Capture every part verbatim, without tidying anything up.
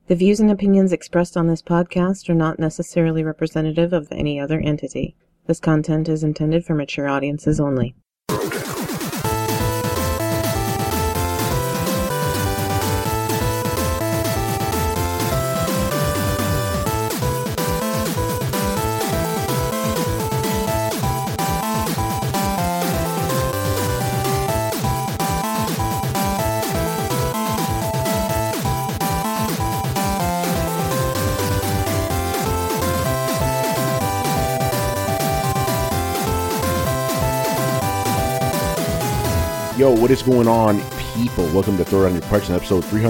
The views and opinions expressed on this podcast are not necessarily representative of any other entity. This content is intended for mature audiences only. Yo, what is going on, people? Welcome to Throw Down Your Question, episode three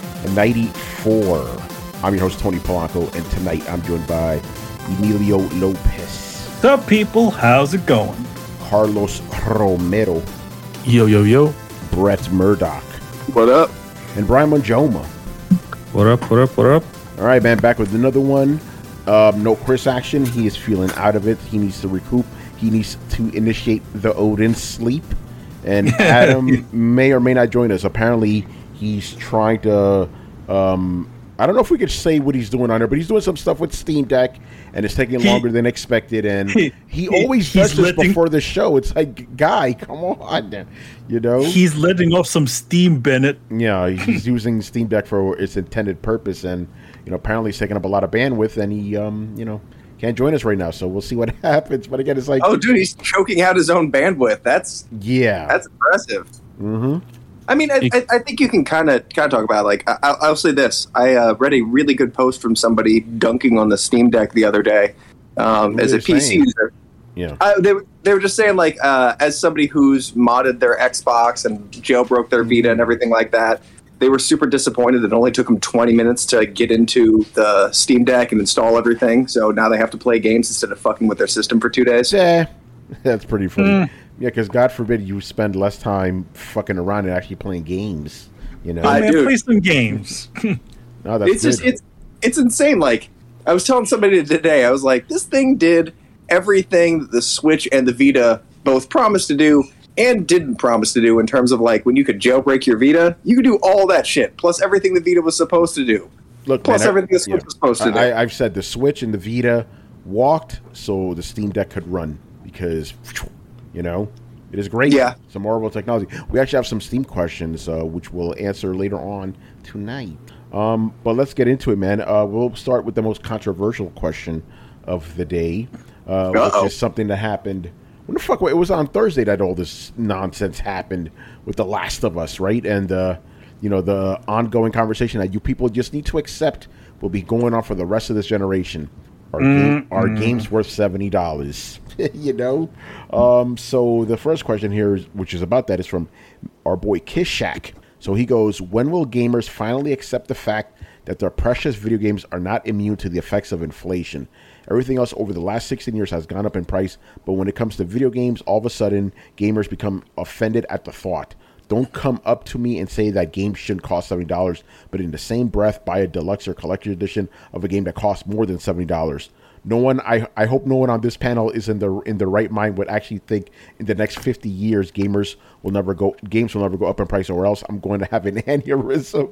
ninety-four. I'm your host, Tony Polanco, and tonight I'm joined by Emilio Lopez. What's up, people? How's it going? Carlos Romero. Yo, yo, yo. Brett Murdoch. What up? And Brian Monjoma. What up, what up, what up? All right, man, back with another one. Um, no Chris action. He is feeling out of it. He needs to recoup. He needs to initiate the Odin sleep. And Adam may or may not join us. Apparently, he's trying to, um, I don't know if we could say what he's doing on there, but he's doing some stuff with Steam Deck, and it's taking he, longer than expected. And he, he always does this letting, before the show. It's like, guy, come on, you know? He's letting off some steam, Bennett. Yeah, he's using Steam Deck for its intended purpose, and, you know, apparently it's taking up a lot of bandwidth, and he, um, you know, can't join us right now, so we'll see what happens. But again, it's like, oh, dude, he's choking out his own bandwidth. That's yeah, that's impressive. Mm-hmm. I mean, I, I, I think you can kind of kind of talk about it. Like, I, I'll say this: I uh, read a really good post from somebody dunking on the Steam Deck the other day. Um, as a P C user, yeah, uh, they they were just saying like, uh, as somebody who's modded their Xbox and jailbroke their Vita and everything like that. They were super disappointed. It only took them twenty minutes to get into the Steam Deck and install everything. So now they have to play games instead of fucking with their system for two days. Yeah, that's pretty funny. Mm. Yeah, because God forbid you spend less time fucking around and actually playing games. You know, I I do play some games. no, that's it's good. just it's it's insane. Like I was telling somebody today, I was like, this thing did everything that the Switch and the Vita both promised to do. And didn't promise to do in terms of like when you could jailbreak your Vita, you could do all that shit plus everything the Vita was supposed to do. Look, plus man, everything the Switch yeah. was supposed to do. I, I've said the Switch and the Vita walked so the Steam Deck could run because, you know, it is great. Yeah, some horrible technology. We actually have some Steam questions uh, which we'll answer later on tonight. Um, but let's get into it, man. Uh, we'll start with the most controversial question of the day, uh, which is something that happened. When the fuck? It was on Thursday that all this nonsense happened with The Last of Us, right? And, uh, you know, the ongoing conversation that you people just need to accept will be going on for the rest of this generation. Our, mm, game, our mm. game's worth seventy dollars, you know? Um, so the first question here, is, which is about that, is from our boy Kiss Shack. So he goes, when will gamers finally accept the fact that their precious video games are not immune to the effects of inflation? Everything else over the last sixteen years has gone up in price, but when it comes to video games, all of a sudden, gamers become offended at the thought. Don't come up to me and say that games shouldn't cost seventy dollars, but in the same breath, buy a deluxe or collector's edition of a game that costs more than seventy dollars. No one, I, I hope no one on this panel is in the in the right mind would actually think in the next fifty years, gamers will never go, games will never go up in price, or else I'm going to have an aneurysm.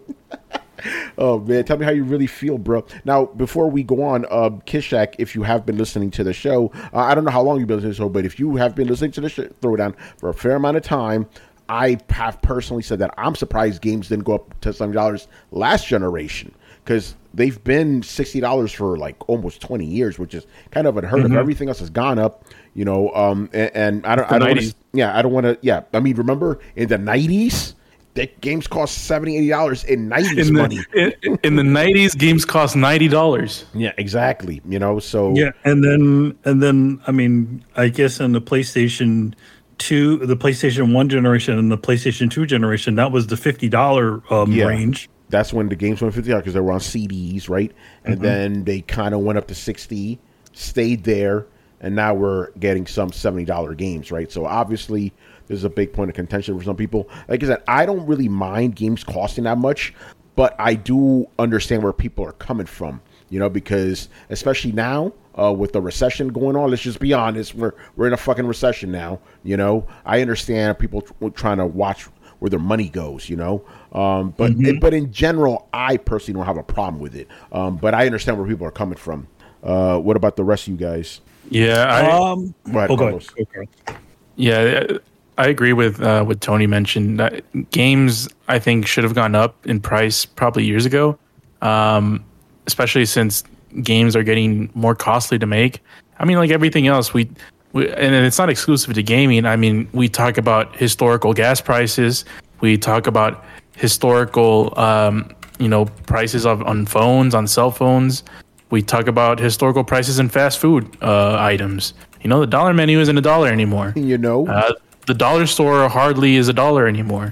Oh man, tell me how you really feel, bro. Now, before we go on, uh, Kishak, if you have been listening to the show, uh, I don't know how long you've been listening to the show, but if you have been listening to the show, Throwdown for a fair amount of time, I have personally said that I'm surprised games didn't go up to seventy dollars last generation, because they've been sixty dollars for like almost twenty years, which is kind of unheard mm-hmm. of. Everything else has gone up, you know. Um, and, and I don't, I don't, wanna, yeah, I don't want to, yeah. I mean, remember in the nineties. That games cost seventy, eighty dollars in nineties in the, money. In, in the nineties, games cost ninety dollars. Yeah, exactly. You know, so yeah, and then and then I mean, I guess in the PlayStation two, the PlayStation one generation, and the PlayStation two generation, that was the fifty dollar um, yeah. range. That's when the games went fifty dollars because they were on C Ds, right? And mm-hmm. then they kind of went up to sixty, stayed there, and now we're getting some seventy dollar games, right? So obviously. This is a big point of contention for some people. Like I said, I don't really mind games costing that much, but I do understand where people are coming from, you know, because especially now uh, with the recession going on, let's just be honest, we're we're in a fucking recession now, you know. I understand people t- trying to watch where their money goes, you know. Um, but Mm-hmm. but in general, I personally don't have a problem with it. Um, but I understand where people are coming from. Uh, what about the rest of you guys? Yeah, I, Um, Go ahead, oh, go ahead. Carlos. Okay. yeah, I agree with uh, what Tony mentioned. Uh, games, I think, should have gone up in price probably years ago, um, especially since games are getting more costly to make. I mean, like everything else, we, we and it's not exclusive to gaming. I mean, we talk about historical gas prices. We talk about historical, um, you know, prices of on phones, on cell phones. We talk about historical prices in fast food uh, items. You know, the dollar menu isn't a dollar anymore. You know, Uh, the dollar store hardly is a dollar anymore.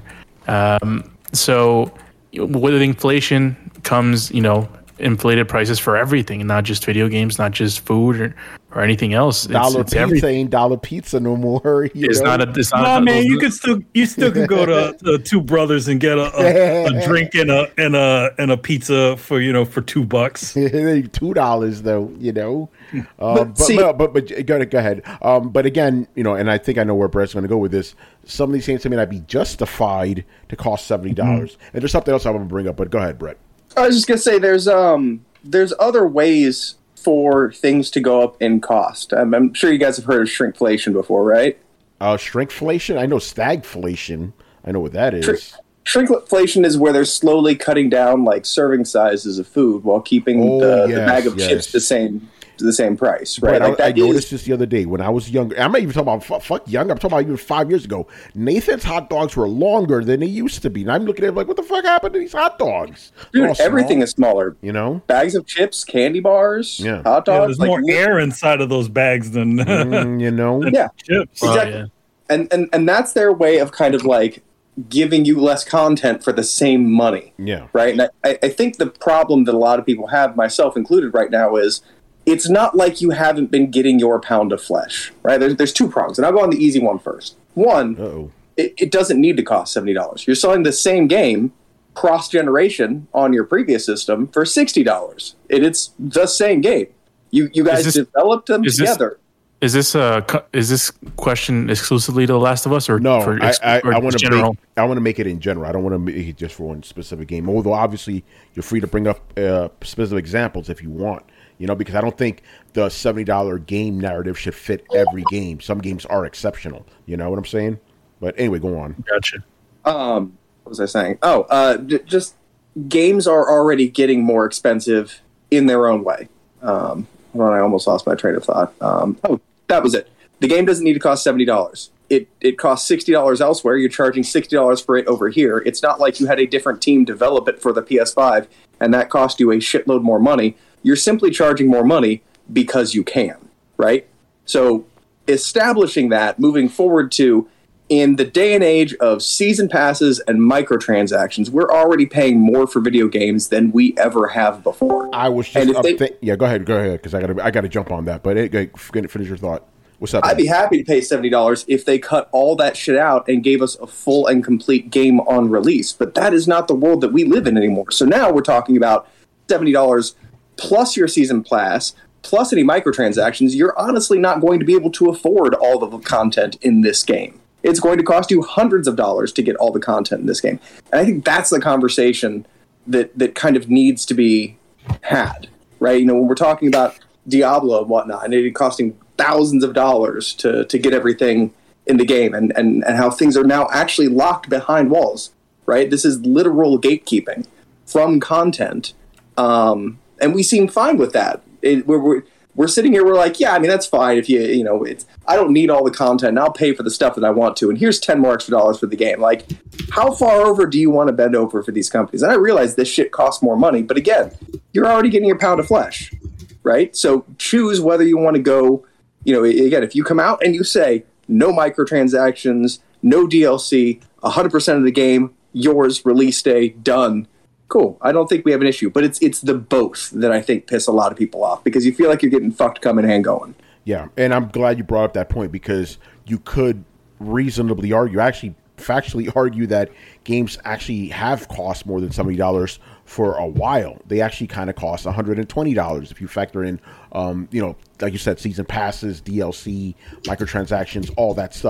Um, so with inflation comes, you know, inflated prices for everything, not just video games, not just food or, or anything else. It's, dollar it's pizza everything. ain't dollar pizza no more. You It's know? not a. It's not. No, a, man, those- you could still you still can go to, to Two Brothers and get a, a, a drink and a and a and a pizza for you know for two bucks. two dollars though, you know. Uh, but, see- but, but but go ahead, go ahead. Um, but again, you know, and I think I know where Brett's going to go with this. Some of these things may not be justified to cost seventy dollars. Mm-hmm. And there's something else I want to bring up. But go ahead, Brett. I was just gonna say there's um there's other ways for things to go up in cost. I'm, I'm sure you guys have heard of shrinkflation before, right? Uh, shrinkflation. I know stagflation. I know what that is. Shrink- Shrinkflation is where they're slowly cutting down like serving sizes of food while keeping Oh, the, yes, the bag of yes. chips the same the same price, right? Brett, Like I, I that is- noticed this the other day when I was younger. I'm not even talking about fuck, fuck young. I'm talking about even five years ago. Nathan's hot dogs were longer than they used to be, and I'm looking at it like, what the fuck happened to these hot dogs? They're all dude, everything small, is smaller. you know. Bags of chips, candy bars, Yeah. hot Yeah, dogs. there's more like, air inside of those bags than Mm, you know. Yeah, chips. Oh, exactly. yeah. and, and and that's their way of kind of like giving you less content for the same money. Yeah. Right? And I, I think the problem that a lot of people have, myself included right now, is it's not like you haven't been getting your pound of flesh, right? There's, there's two prongs, and I'll go on the easy one first. One, Uh-oh. it, it doesn't need to cost seventy dollars. You're selling the same game cross-generation on your previous system for sixty dollars. It, it's the same game. You you guys this- developed them is this- together. Is this a cu- is this question exclusively to The Last of Us or No, for I, ex- I, or I want to general? make I want to make it in general. I don't want to make it just for one specific game. Although obviously you're free to bring up uh, specific examples if you want. You know, because I don't think the seventy dollar game narrative should fit every game. Some games are exceptional. You know what I'm saying? But anyway, go on. Gotcha. Um, what was I saying? Oh, uh, j- just games are already getting more expensive in their own way. Um, hold on, I almost lost my train of thought. Um, oh, that was it. The game doesn't need to cost seventy dollars. It it costs sixty dollars elsewhere. You're charging sixty dollars for it over here. It's not like you had a different team develop it for the P S five and that cost you a shitload more money. You're simply charging more money because you can, right? So establishing that, moving forward to in the day and age of season passes and microtransactions, we're already paying more for video games than we ever have before. I was And just if up they- thi- yeah. Go ahead, go ahead, because I got to I got to jump on that. But it, go- finish your thought. What's up? I'd be happy to pay seventy dollars if they cut all that shit out and gave us a full and complete game on release. But that is not the world that we live in anymore. So now we're talking about seventy dollars plus your season pass, plus any microtransactions. You're honestly not going to be able to afford all of the content in this game. It's going to cost you hundreds of dollars to get all the content in this game. And I think that's the conversation that, that kind of needs to be had, right? You know, when we're talking about Diablo and whatnot, and it costing thousands of dollars to, to get everything in the game, and, and, and how things are now actually locked behind walls, right? This is literal gatekeeping from content. Um, and we seem fine with that. It, we're, we're, we're sitting here, we're like, yeah, I mean, that's fine if you, you know, it's, I don't need all the content, and I'll pay for the stuff that I want to, and here's ten more extra dollars for the game. Like, how far over do you want to bend over for these companies? And I realize this shit costs more money, but again, you're already getting your pound of flesh, right? So choose whether you want to go, you know, again, if you come out and you say, no microtransactions, no D L C, one hundred percent of the game, yours, release day, done. Cool. I don't think we have an issue, but it's it's the both that I think piss a lot of people off because you feel like you're getting fucked coming and going. Yeah, and I'm glad you brought up that point because you could reasonably argue, actually factually argue that games actually have cost more than seventy dollars for a while. They actually kind of cost one hundred twenty dollars if you factor in, um, you know, like you said, season passes, D L C, microtransactions, all that stuff.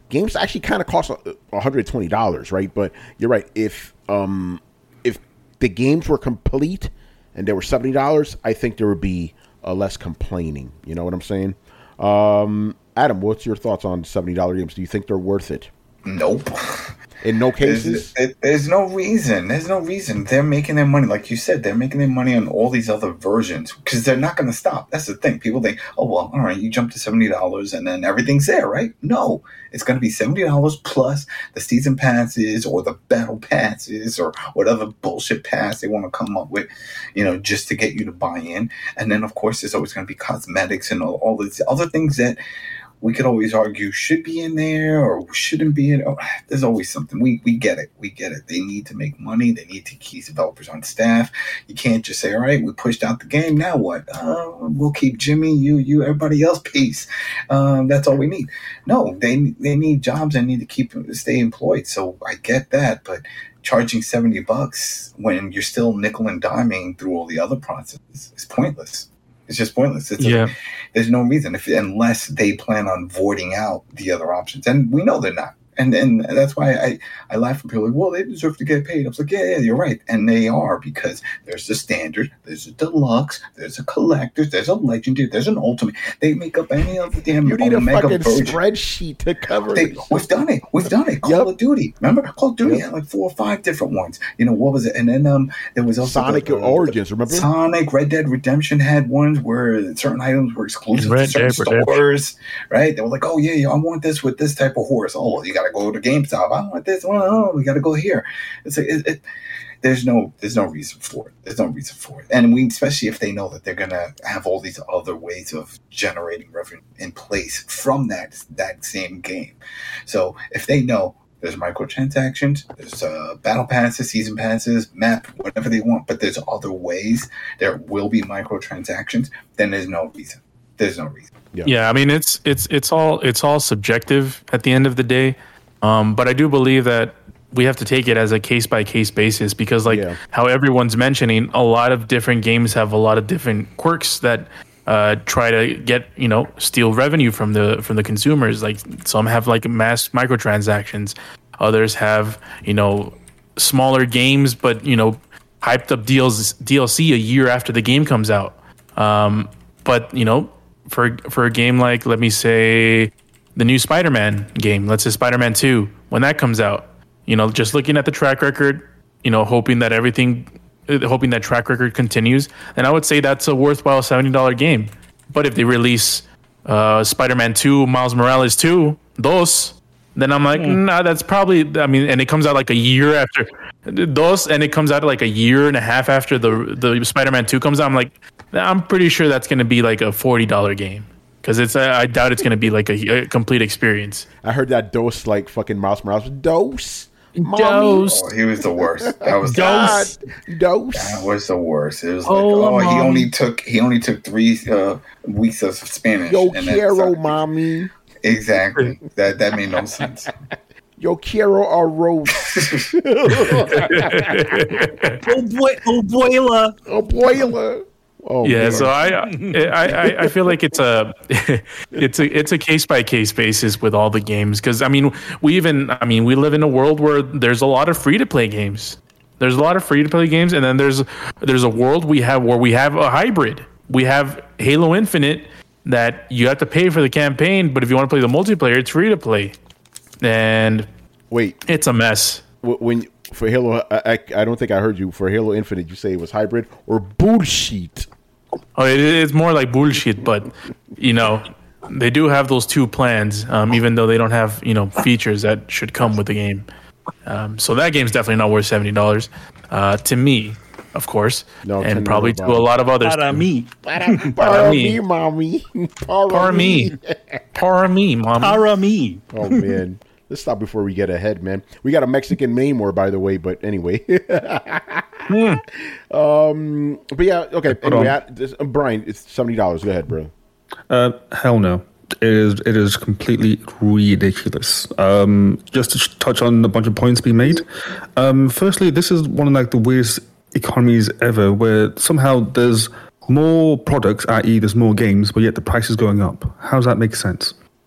games actually kind of cost one hundred twenty dollars, right? But you're right. If um, if the games were complete and they were seventy dollars, I think there would be uh, less complaining. You know what I'm saying? Um, Adam, what's your thoughts on seventy dollars games? Do you think they're worth it? Nope. In no cases? There's, there's no reason. There's no reason. They're making their money. Like you said, they're making their money on all these other versions because they're not going to stop. That's the thing. People think, oh, well, all right, you jump to seventy dollars and then everything's there, right? No. It's going to be seventy dollars plus the season passes or the battle passes or whatever bullshit pass they want to come up with, you know, just to get you to buy in. And then, of course, there's always going to be cosmetics and all, all these other things that we could always argue should be in there or shouldn't be in. Oh, there's always something. We we get it. We get it. They need to make money. They need to keep developers on staff. You can't just say, all right, we pushed out the game. Now what? Uh, we'll keep Jimmy, you, you, everybody else. Peace. Um, that's all we need. No, they they need jobs. They need to keep stay employed. So I get that, but charging seventy bucks when you're still nickel and diming through all the other processes is pointless. It's just pointless. It's yeah. a, there's no reason if unless they plan on voiding out the other options, and we know they're not. And and that's why I, I laugh when people are like, well, they deserve to get paid. I was like, yeah, yeah, you're right. And they are, because there's the standard, there's a deluxe, there's a collector, there's a legendary, there's an ultimate. They make up any of the damn You need a Omega fucking version. spreadsheet to cover They, it. we've done it. We've done it. Call Yep. of Duty. Remember? Call of Duty Yep. had like four or five different ones. You know, what was it? And then um, there was also Sonic the, uh, Origins, remember? Sonic, Red Dead Redemption had ones where certain items were exclusive Red to certain Dead Redemption. stores, right? They were like, oh, yeah, yeah, I want this with this type of horse. Oh, well, you got to go to GameStop. I want this. Oh, oh we got to go here. It's like, it, it, there's no there's no reason for it. There's no reason for it. And we, especially if they know that they're going to have all these other ways of generating revenue in place from that that same game. So if they know there's microtransactions, there's uh, battle passes, season passes, map, whatever they want, but there's other ways there will be microtransactions, then there's no reason. There's no reason. Yeah. Yeah, I mean it's it's it's all it's all subjective at the end of the day, um, but I do believe that we have to take it as a case by case basis because, like Yeah. how everyone's mentioning, a lot of different games have a lot of different quirks that uh, try to get you know steal revenue from the from the consumers. Like some have like mass microtransactions, others have you know smaller games, but you know hyped up D L C a year after the game comes out. Um, but you know. For for a game like, let me say, the new Spider-Man game, let's say Spider-Man two, when that comes out, you know, just looking at the track record, you know, hoping that everything, hoping that track record continues, then I would say that's a worthwhile seventy dollars game. But if they release uh, Spider-Man two, Miles Morales two, those, then I'm like, mm. nah, that's probably, I mean, and it comes out like a year after those, and it comes out like a year and a half after the the Spider-Man two comes out. I'm like, I'm pretty sure that's going to be like a forty dollars game because it's. Uh, I doubt it's going to be like a, a complete experience. I heard that dose like fucking Miles Morales. Dose. Mommy. Dose. Oh, he was the worst. That was God. the Dose. That was the worst. It was like, Oh, oh, he mommy. only took he only took three uh, weeks of Spanish. Yo and that's- quiero, mommy. Exactly. That that made no sense. Yo quiero arroz. Oh boy, oh boiler. Abuela. Oh, Yeah, man. so I, I I I feel like it's a it's a it's a case by case basis with all the games because I mean we even I mean we live in a world where there's a lot of free to play games. There's a lot of free to play games, and then there's there's a world we have where we have a hybrid. We have Halo Infinite that you have to pay for the campaign, but if you want to play the multiplayer, it's free to play, and Wait, it's a mess. wh- when for Halo, I, I I don't think I heard you. For Halo Infinite, you say it was hybrid or bullshit. Oh, it, it's more like bullshit, but you know, they do have those two plans, um, even though they don't have you know features that should come with the game. Um, so that game's definitely not worth seventy dollars uh, to me, of course, No, ten and probably dollars to a lot of others. Para too. me. Para me. me, mommy. Para, Para me, para me, mom. Para me. Oh man, let's stop before we get ahead, man. We got a Mexican name more, by the way, but anyway. um, but yeah, okay. Hold Anyway, on. I, this, uh, Brian, it's seventy dollars. Go ahead, bro. Uh, hell no. It is, it is completely ridiculous. Um, just to sh- touch on a bunch of points being made. Um, firstly, this is one of like the weirdest economies ever, where somehow there's more products, that is, there's more games, but yet the price is going up. How does that make sense?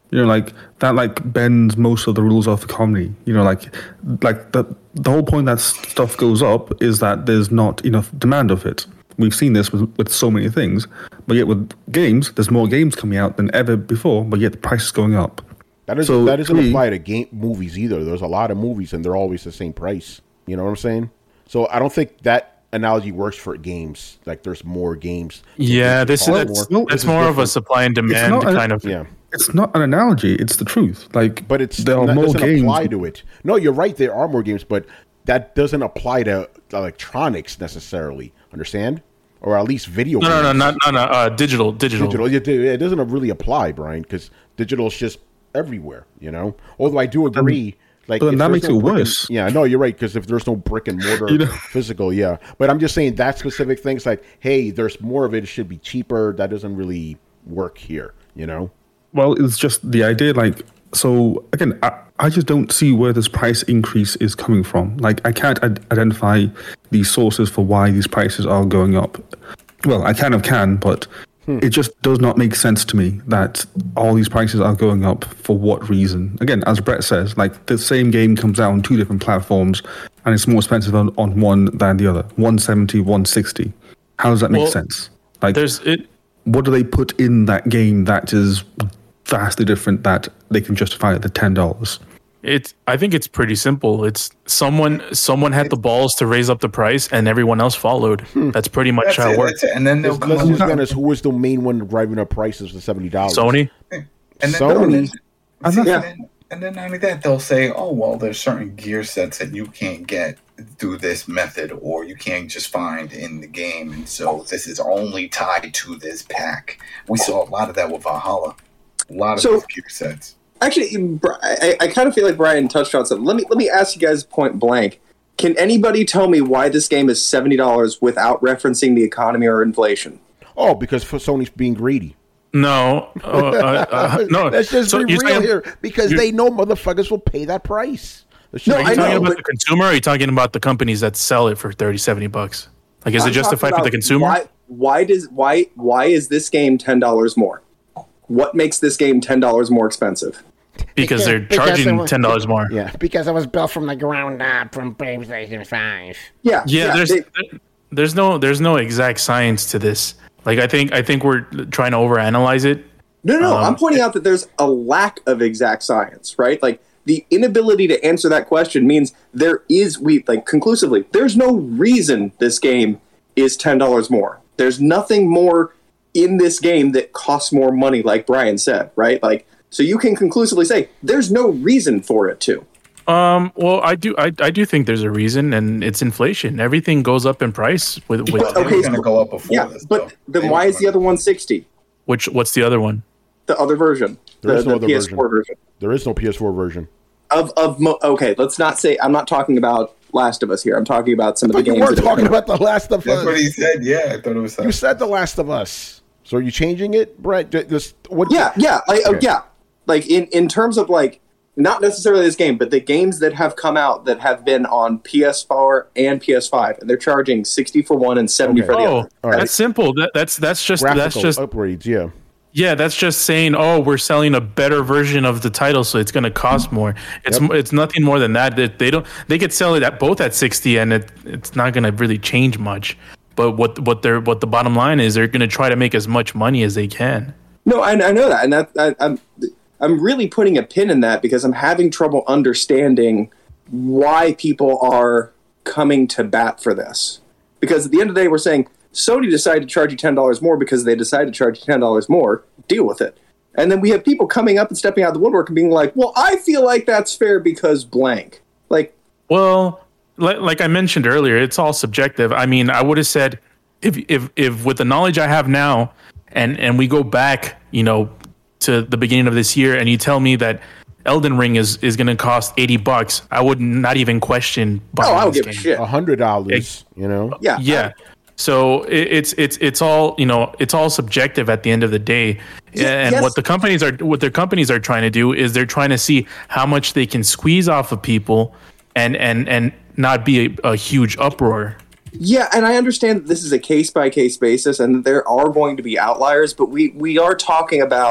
You know, like that, like bends most of the rules of economy. You know, like, like the the whole point that stuff goes up is that there's not enough demand of it. We've seen this with, with so many things, but yet with games, there's more games coming out than ever before, but yet the price is going up. That doesn't, So, that doesn't to me- apply to game movies either. There's a lot of movies, and they're always the same price. You know what I'm saying? So I don't think that analogy works for games. Like there's more games. Yeah, Things this cost that's, more. that's This is more of a different. supply and demand not a- kind of. Yeah. It's not an analogy; it's the truth. Like, But it's there are that more doesn't games. apply to it. No, you're right. There are more games, but that doesn't apply to electronics necessarily. Understand? Or at least video. No, no, no, games. not no, no. Uh, digital, digital. digital. It, it doesn't really apply, Brian, because digital is just everywhere. You know. Although I do agree. Like, but then if that there's makes no it brick and- worse. yeah, no, you're right. Because if there's no brick and mortar You know? physical, yeah. But I'm just saying that specific things like, hey, there's more of it. It should be cheaper. That doesn't really work here. You know. Well, it's just the idea, like, so again, I, I just don't see where this price increase is coming from. Like, I can't ad- identify the sources for why these prices are going up. Well, I kind of can, but it just does not make sense to me that all these prices are going up for what reason. Again, as Brett says, like, the same game comes out on two different platforms, and it's more expensive on, on one than the other. one seventy, one sixty. How does that make Well, sense? Like, There's it. what do they put in that game that is vastly different that they can justify at the ten dollars? It's. I think it's pretty simple. It's someone. Someone had the balls to raise up the price, and everyone else followed. That's pretty much That's how it, it works. that's it. And then they'll Let's, come let's up just with be honest. Who was the main one driving up prices for seventy dollars? Sony. And then, Sony. and then, see, Yeah. and, then, and then not only that, they'll say, "Oh, well, there's certain gear sets that you can't get through this method, or you can't just find in the game, and so this is only tied to this pack." We saw a lot of that with Valhalla. A lot of So- these gear sets. Actually, Bri- I, I kind of feel like Brian touched on something. Let me let me ask you guys point blank. Can anybody tell me why this game is seventy dollars without referencing the economy or inflation? Oh, because for Sony's being greedy. No, uh, uh, uh, no. Let's just So be you're real saying- here. Because you're- they know motherfuckers will pay that price. Let's No, just Are be you I talking know, about but- the consumer? Or are you talking about the companies that sell it for thirty, seventy bucks? Like, is I'm it justified talking for the about consumer? Why, why does why why is this game ten dollars more? What makes this game ten dollars more expensive? Because they're Because it charging was- ten dollars more. Yeah. Because it was built from the ground up from PlayStation five. Yeah, Yeah, there's they- there- there's no there's no exact science to this. Like, I think I think we're trying to overanalyze it. No, no, Um, I'm pointing out that there's a lack of exact science, right? Like the inability to answer that question means there is we like conclusively there's no reason this game is ten dollars more. There's nothing more in this game that costs more money, like Brian said, right? Like so you can conclusively say there's no reason for it to. Um, well, I do I, I do think there's a reason, and it's inflation. Everything goes up in price with, with Well, they okay, were going to so- go up before Yeah, this. but though. then They why were is the gonna- other one sixty? which what's the other one? The other version, There the, is no the other P S four version. There is no P S four version. Of of mo- okay, let's not say I'm not talking about Last of Us here. I'm talking about some of the But you games. weren't that are talking coming about The Last of That's Us. what he said. Yeah, I thought it was. You said The Last of Us. So are you changing it, Brett? Ju- Just what? Yeah, yeah, like, oh, Okay. yeah. Like in, in terms of like not necessarily this game, but the games that have come out that have been on P S four and P S five, and they're charging sixty for one and seventy Okay. for the Oh, other. All right. that's simple. That, that's that's just Graphical that's just upgrades. Yeah. yeah. That's just saying, oh, we're selling a better version of the title, so it's going to cost more. It's Yep. it's nothing more than that. They, they don't they could sell it at both at sixty, and it it's not going to really change much. But what what they're what the bottom line is, they're going to try to make as much money as they can. No, I, I know that, and that I, I'm I'm really putting a pin in that because I'm having trouble understanding why people are coming to bat for this. Because at the end of the day, we're saying Sony decided to charge you ten dollars more because they decided to charge you ten dollars more. Deal with it. And then we have people coming up and stepping out of the woodwork and being like, "Well, I feel like that's fair because blank." Like, Well, like, like I mentioned earlier, it's all subjective. I mean, I would have said if if if with the knowledge I have now, and and we go back, you know, to the beginning of this year, and you tell me that Elden Ring is is going to cost eighty bucks, I would not even question. oh, buying I don't this give a game. shit. A hundred dollars. You know. Yeah, Yeah. So it, it's it's it's all you know. It's all subjective at the end of the day, and yes. what the companies are what their companies are trying to do is they're trying to see how much they can squeeze off of people, and and and not be a, a huge uproar. Yeah, and I understand that this is a case by case basis, and that there are going to be outliers. But we we are talking about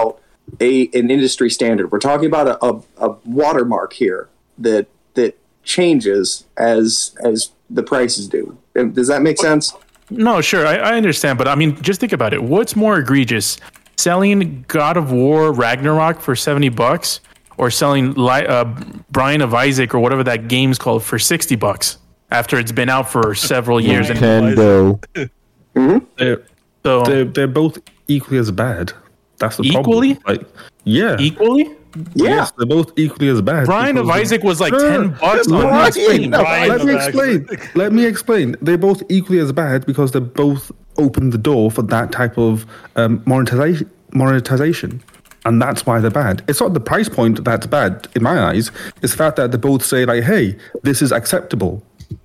a an industry standard. We're talking about a, a, a watermark here that that changes as as the prices do. Does that make sense? No, sure, I, I understand, but I mean, just think about it. What's more egregious, selling God of War Ragnarok for seventy bucks, or selling Li- uh, Brian of Isaac or whatever that game's called for sixty bucks after it's been out for several years? Nintendo. Mm-hmm. They're, so they're, they're both equally as bad. That's the equally? problem. Like, yeah, equally. Yeah, yes, they're both equally as bad. Brian of Isaac was like Sure. ten bucks on Let me Steam. explain. Let me explain. Let me explain. They're both equally as bad because they both open the door for that type of um, monetization. Monetization. And that's why they're bad. It's not the price point that's bad in my eyes. It's the fact that they both say like, "Hey, this is acceptable."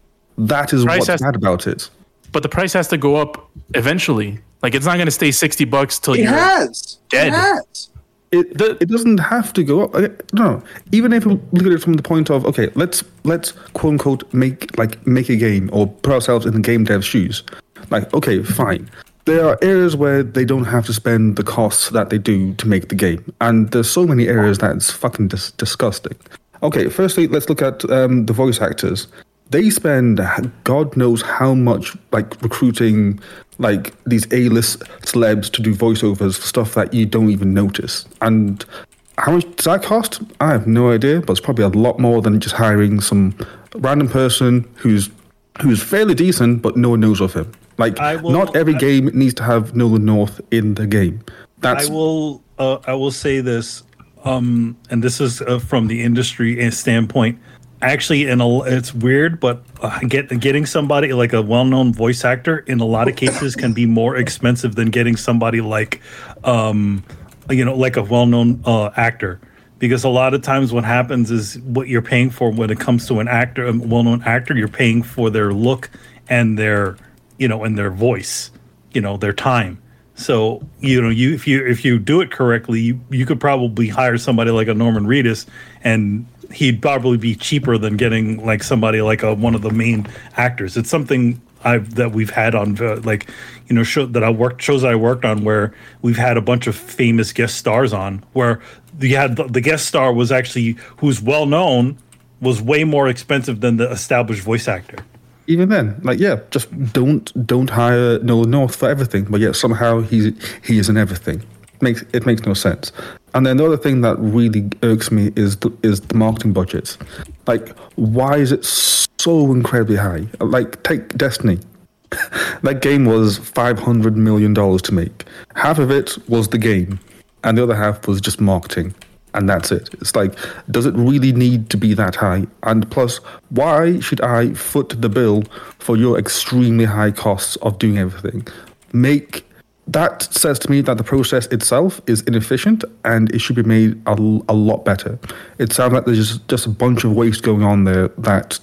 That is Price what's has- bad about it. But the price has to go up eventually. Like, it's not going to stay sixty bucks till it you're has. dead. It has. It The- it doesn't have to go up. Okay, No, even if we look at it from the point of okay, let's let's quote unquote make like make a game or put ourselves in the game dev's shoes. Like, okay, fine. There are areas where they don't have to spend the costs that they do to make the game, and there's so many areas that's fucking dis- disgusting. Okay, firstly, let's look at um, the voice actors. They spend God knows how much like recruiting like these A-list celebs to do voiceovers for stuff that you don't even notice. And how much does that cost? I have no idea, but it's probably a lot more than just hiring some random person who's who's fairly decent, but no one knows of him. Like, I will- not every I- game needs to have Nolan North in the game. That's I will uh, I will say this, um, and this is uh, from the industry standpoint. Actually, in a, it's weird, but uh, get, getting somebody like a well-known voice actor in a lot of cases can be more expensive than getting somebody like, um, you know, like a well-known uh, actor. Because a lot of times what happens is what you're paying for when it comes to an actor, a well-known actor, you're paying for their look and their, you know, and their voice, you know, their time. So, you know, you if you if you do it correctly, you, you could probably hire somebody like a Norman Reedus, and he'd probably be cheaper than getting like somebody like a, one of the main actors. It's something I've that we've had on uh, like, you know, show that I worked shows I worked on where we've had a bunch of famous guest stars on, where you had the, the guest star was actually who's well known was way more expensive than the established voice actor. even then, like, yeah, just don't don't hire Nolan North for everything, but yet somehow he's he is in everything. Makes it makes no sense. And then the other thing that really irks me is the, is the marketing budgets. Like, why is it so incredibly high? Like, take Destiny. That game was five hundred million dollars to make. Half of it was the game, and the other half was just marketing. And that's it. It's like, does it really need to be that high? And plus, why should I foot the bill for your extremely high costs of doing everything? Make that says to me that the process itself is inefficient and it should be made a, a lot better. It sounds like there's just, just a bunch of waste going on there that,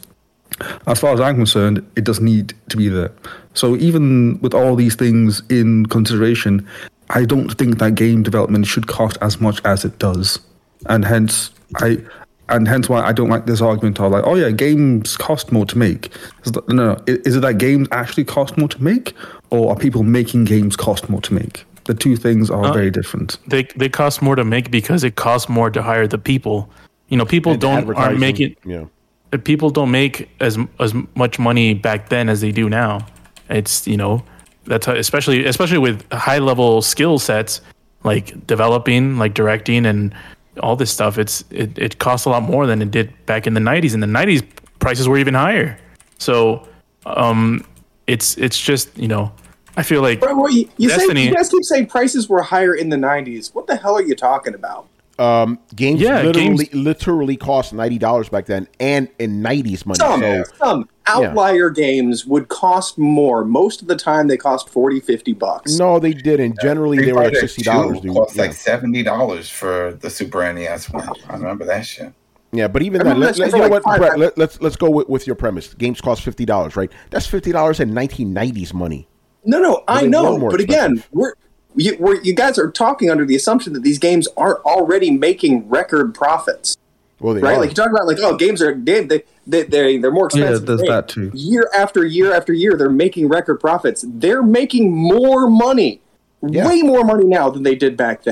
as far as I'm concerned, it doesn't need to be there. So even with all these things in consideration, I don't think that game development should cost as much as it does. And hence, I, and hence why I don't like this argument of like, oh yeah, games cost more to make. No, no, is it that games actually cost more to make, or are people making games cost more to make? The two things are Uh, very different. They they cost more to make because it costs more to hire the people. You know, people And don't aren't advertising, making yeah. people don't make as as much money back then as they do now. It's, you know, that's how, especially especially with high level skill sets like developing, like directing, and all this stuff. It's it, it costs a lot more than it did back in the nineties. In the nineties, prices were even higher. So um, it's it's just, you know, I feel like Bro, what, you, you, say, Destiny- you guys keep saying prices were higher in the nineties. What the hell are you talking about? Um, games Yeah, literally games- literally cost ninety dollars back then, and in nineties money. Some, So some outlier games would cost more. Most of the time, they cost forty, fifty bucks. no, they didn't. Generally, they Street were like Fighter sixty dollars. two Dude. cost Yeah. like seventy dollars for the Super N E S one. I remember that shit. Yeah, but even I then, remember let, that let, shit you for know like what, five- Brett, let, let's let's go with, with your premise. Games cost fifty dollars, right? That's fifty dollars in nineteen nineties money. No, no, I they were know. more But again, expensive. we're you, we're you guys are talking under the assumption that these games aren't already making record profits, Well, they right? are. Like you talk about, like, oh, games are they they they they they're more Yeah, expensive. there's Hey, that too. Year after year after year, they're making record profits. They're making more money, Yeah. way more money now than they did back then.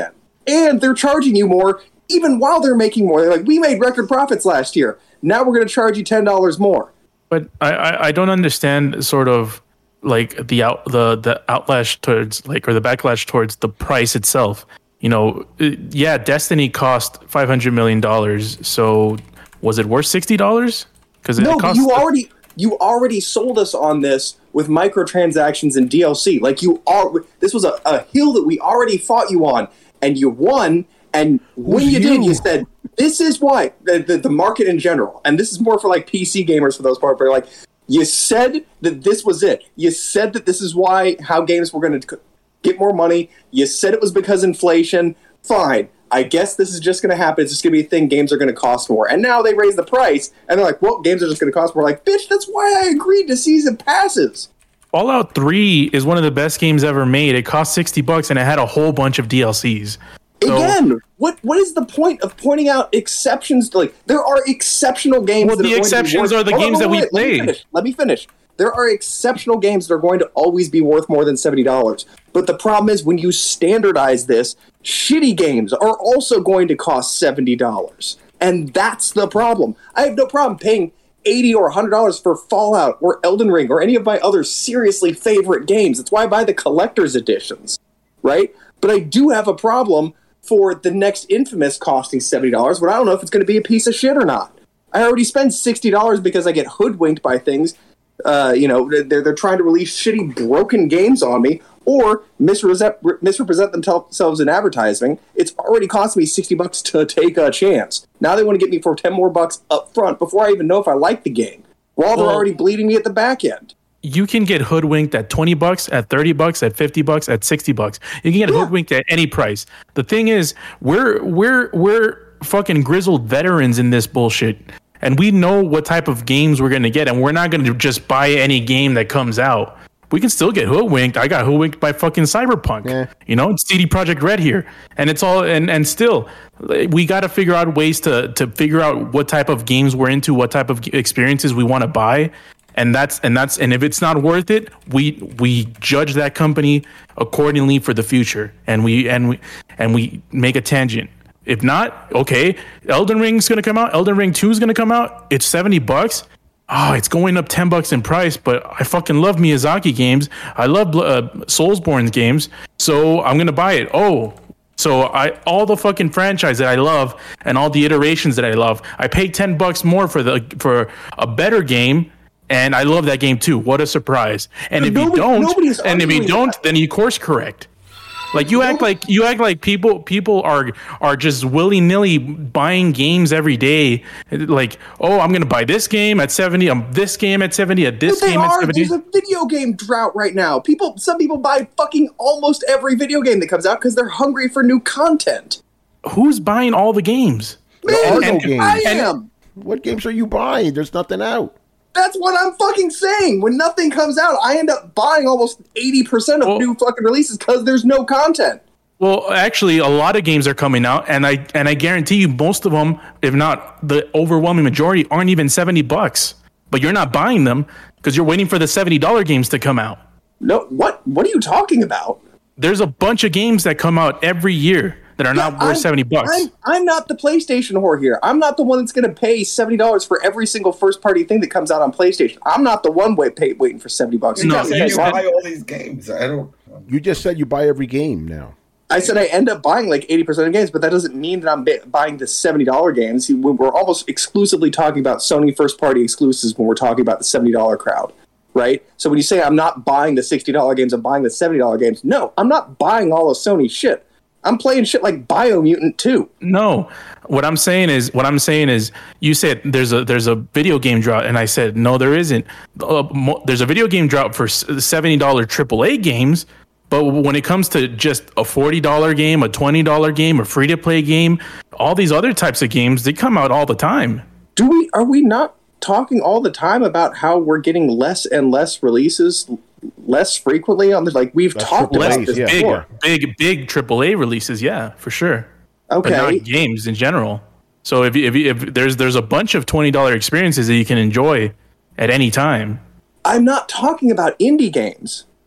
and they're charging you more even while they're making more. They're like, we made record profits last year. Now we're going to charge you ten dollars more. But I, I, I don't understand sort of like the out the the outlash towards like or the backlash towards the price itself. You know, it- yeah, Destiny cost five hundred million dollars. So was it worth sixty dollars? Because No, it but cost you already you already sold us on this with microtransactions and D L C. Like you are, this was a, a hill that we already fought you on, and you won. And when Who's you did, you? you said, "This is why the, the the market in general." And this is more for like P C gamers for those part. But like, you said that this was it. You said that this is why how games were going to get more money. You said it was because inflation. Fine. I guess this is just going to happen. It's just going to be a thing. Games are going to cost more. And now they raise the price, and they're like, well, games are just going to cost more. Like, bitch, that's why I agreed to season passes. Fallout three is one of the best games ever made. It cost sixty bucks and it had a whole bunch of D L Cs. So- Again, what what is the point of pointing out exceptions? To, like, there are exceptional games. Well, that the are going to be exceptions worth- are the Hold on, games that hold on, we wait, let me play. finish. Let me finish. There are exceptional games that are going to always be worth more than seventy dollars. But the problem is when you standardize this, shitty games are also going to cost seventy dollars. And that's the problem. I have no problem paying eighty dollars or one hundred dollars for Fallout or Elden Ring or any of my other seriously favorite games. That's why I buy the collector's editions, right? But I do have a problem for the next Infamous costing seventy dollars, but I don't know if it's going to be a piece of shit or not. I already spend sixty dollars because I get hoodwinked by things. Uh, you know, they're, they're trying to release shitty, broken games on me or misrepresent, misrepresent themselves in advertising. It's already cost me sixty bucks to take a chance. Now they want to get me for ten more bucks up front before I even know if I like the game, while they're Well- already bleeding me at the back end. You can get hoodwinked at twenty bucks, at thirty bucks, at fifty bucks, at sixty bucks. You can get Yeah. hoodwinked at any price. The thing is, we're we're we're fucking grizzled veterans in this bullshit. And we know what type of games we're going to get, and we're not going to just buy any game that comes out. We can still get hoodwinked. I got hoodwinked by fucking Cyberpunk. Yeah. You know, it's C D Projekt Red here, and it's all and and still, we got to figure out ways to to figure out what type of games we're into, what type of experiences we want to buy, and that's and that's and if it's not worth it, we we judge that company accordingly for the future, and we and we and we make a tangent. If not, okay, Elden Ring's gonna come out. Elden Ring two is gonna come out. It's seventy bucks. Oh, it's going up ten bucks in price, but I fucking love Miyazaki games. I love uh, Soulsborne games, so I'm gonna buy it. Oh, so I all the fucking franchise that I love and all the iterations that I love, I paid ten bucks more for the for a better game, and I love that game too. What a surprise! And if Nobody- you don't, nobody's and if you arguing don't, that. then you course correct. Like you act like you act like people people are are just willy nilly buying games every day. Like, oh, I'm gonna buy this game at seventy. I'm this game at seventy. At this But they game at are. seventy. There's a video game drought right now. People, some people buy fucking almost every video game that comes out because they're hungry for new content. Who's buying all the games? There are Man, no games. I and- am. What games are you buying? There's nothing out. That's what I'm fucking saying. When nothing comes out, I end up buying almost eighty percent of Well- new fucking releases because there's no content. Well, actually, a lot of games are coming out, and I and I guarantee you, most of them, if not the overwhelming majority, aren't even seventy bucks. But you're not buying them because you're waiting for the seventy dollar games to come out. No, what? What are you talking about? There's a bunch of games that come out every year that are not worth I'm- seventy bucks. I'm, I'm not the PlayStation whore here. I'm not the one that's going to pay seventy dollars for every single first party thing that comes out on PlayStation. I'm not the one wait, pay, waiting for seventy bucks. You No, just you said you said- buy all these games. I don't. You just said you buy every game now. I said I end up buying like eighty percent of games, but that doesn't mean that I'm ba- buying the seventy dollar games. We're almost exclusively talking about Sony first-party exclusives when we're talking about the seventy dollar crowd, right? So when you say I'm not buying the sixty dollar games, I'm buying the seventy dollar games, no, I'm not buying all of Sony shit. I'm playing shit like Biomutant two. No, what I'm saying is, what I'm saying is, you said there's a there's a video game drought, and I said no, there isn't. Uh, mo- there's a video game drought for s- seventy dollar triple A games, but when it comes to just a forty dollar game, a twenty dollar game, a free to play game, all these other types of games, they come out all the time. Do we are we not talking all the time about how we're getting less and less releases less frequently on this? Like we've Less talked triple about A's, this yeah. Big, before. big, big triple A releases, yeah, for sure. Okay. But not games in general. So if you- if, you- if there's there's a bunch of twenty dollar experiences that you can enjoy at any time. I'm not talking about indie games.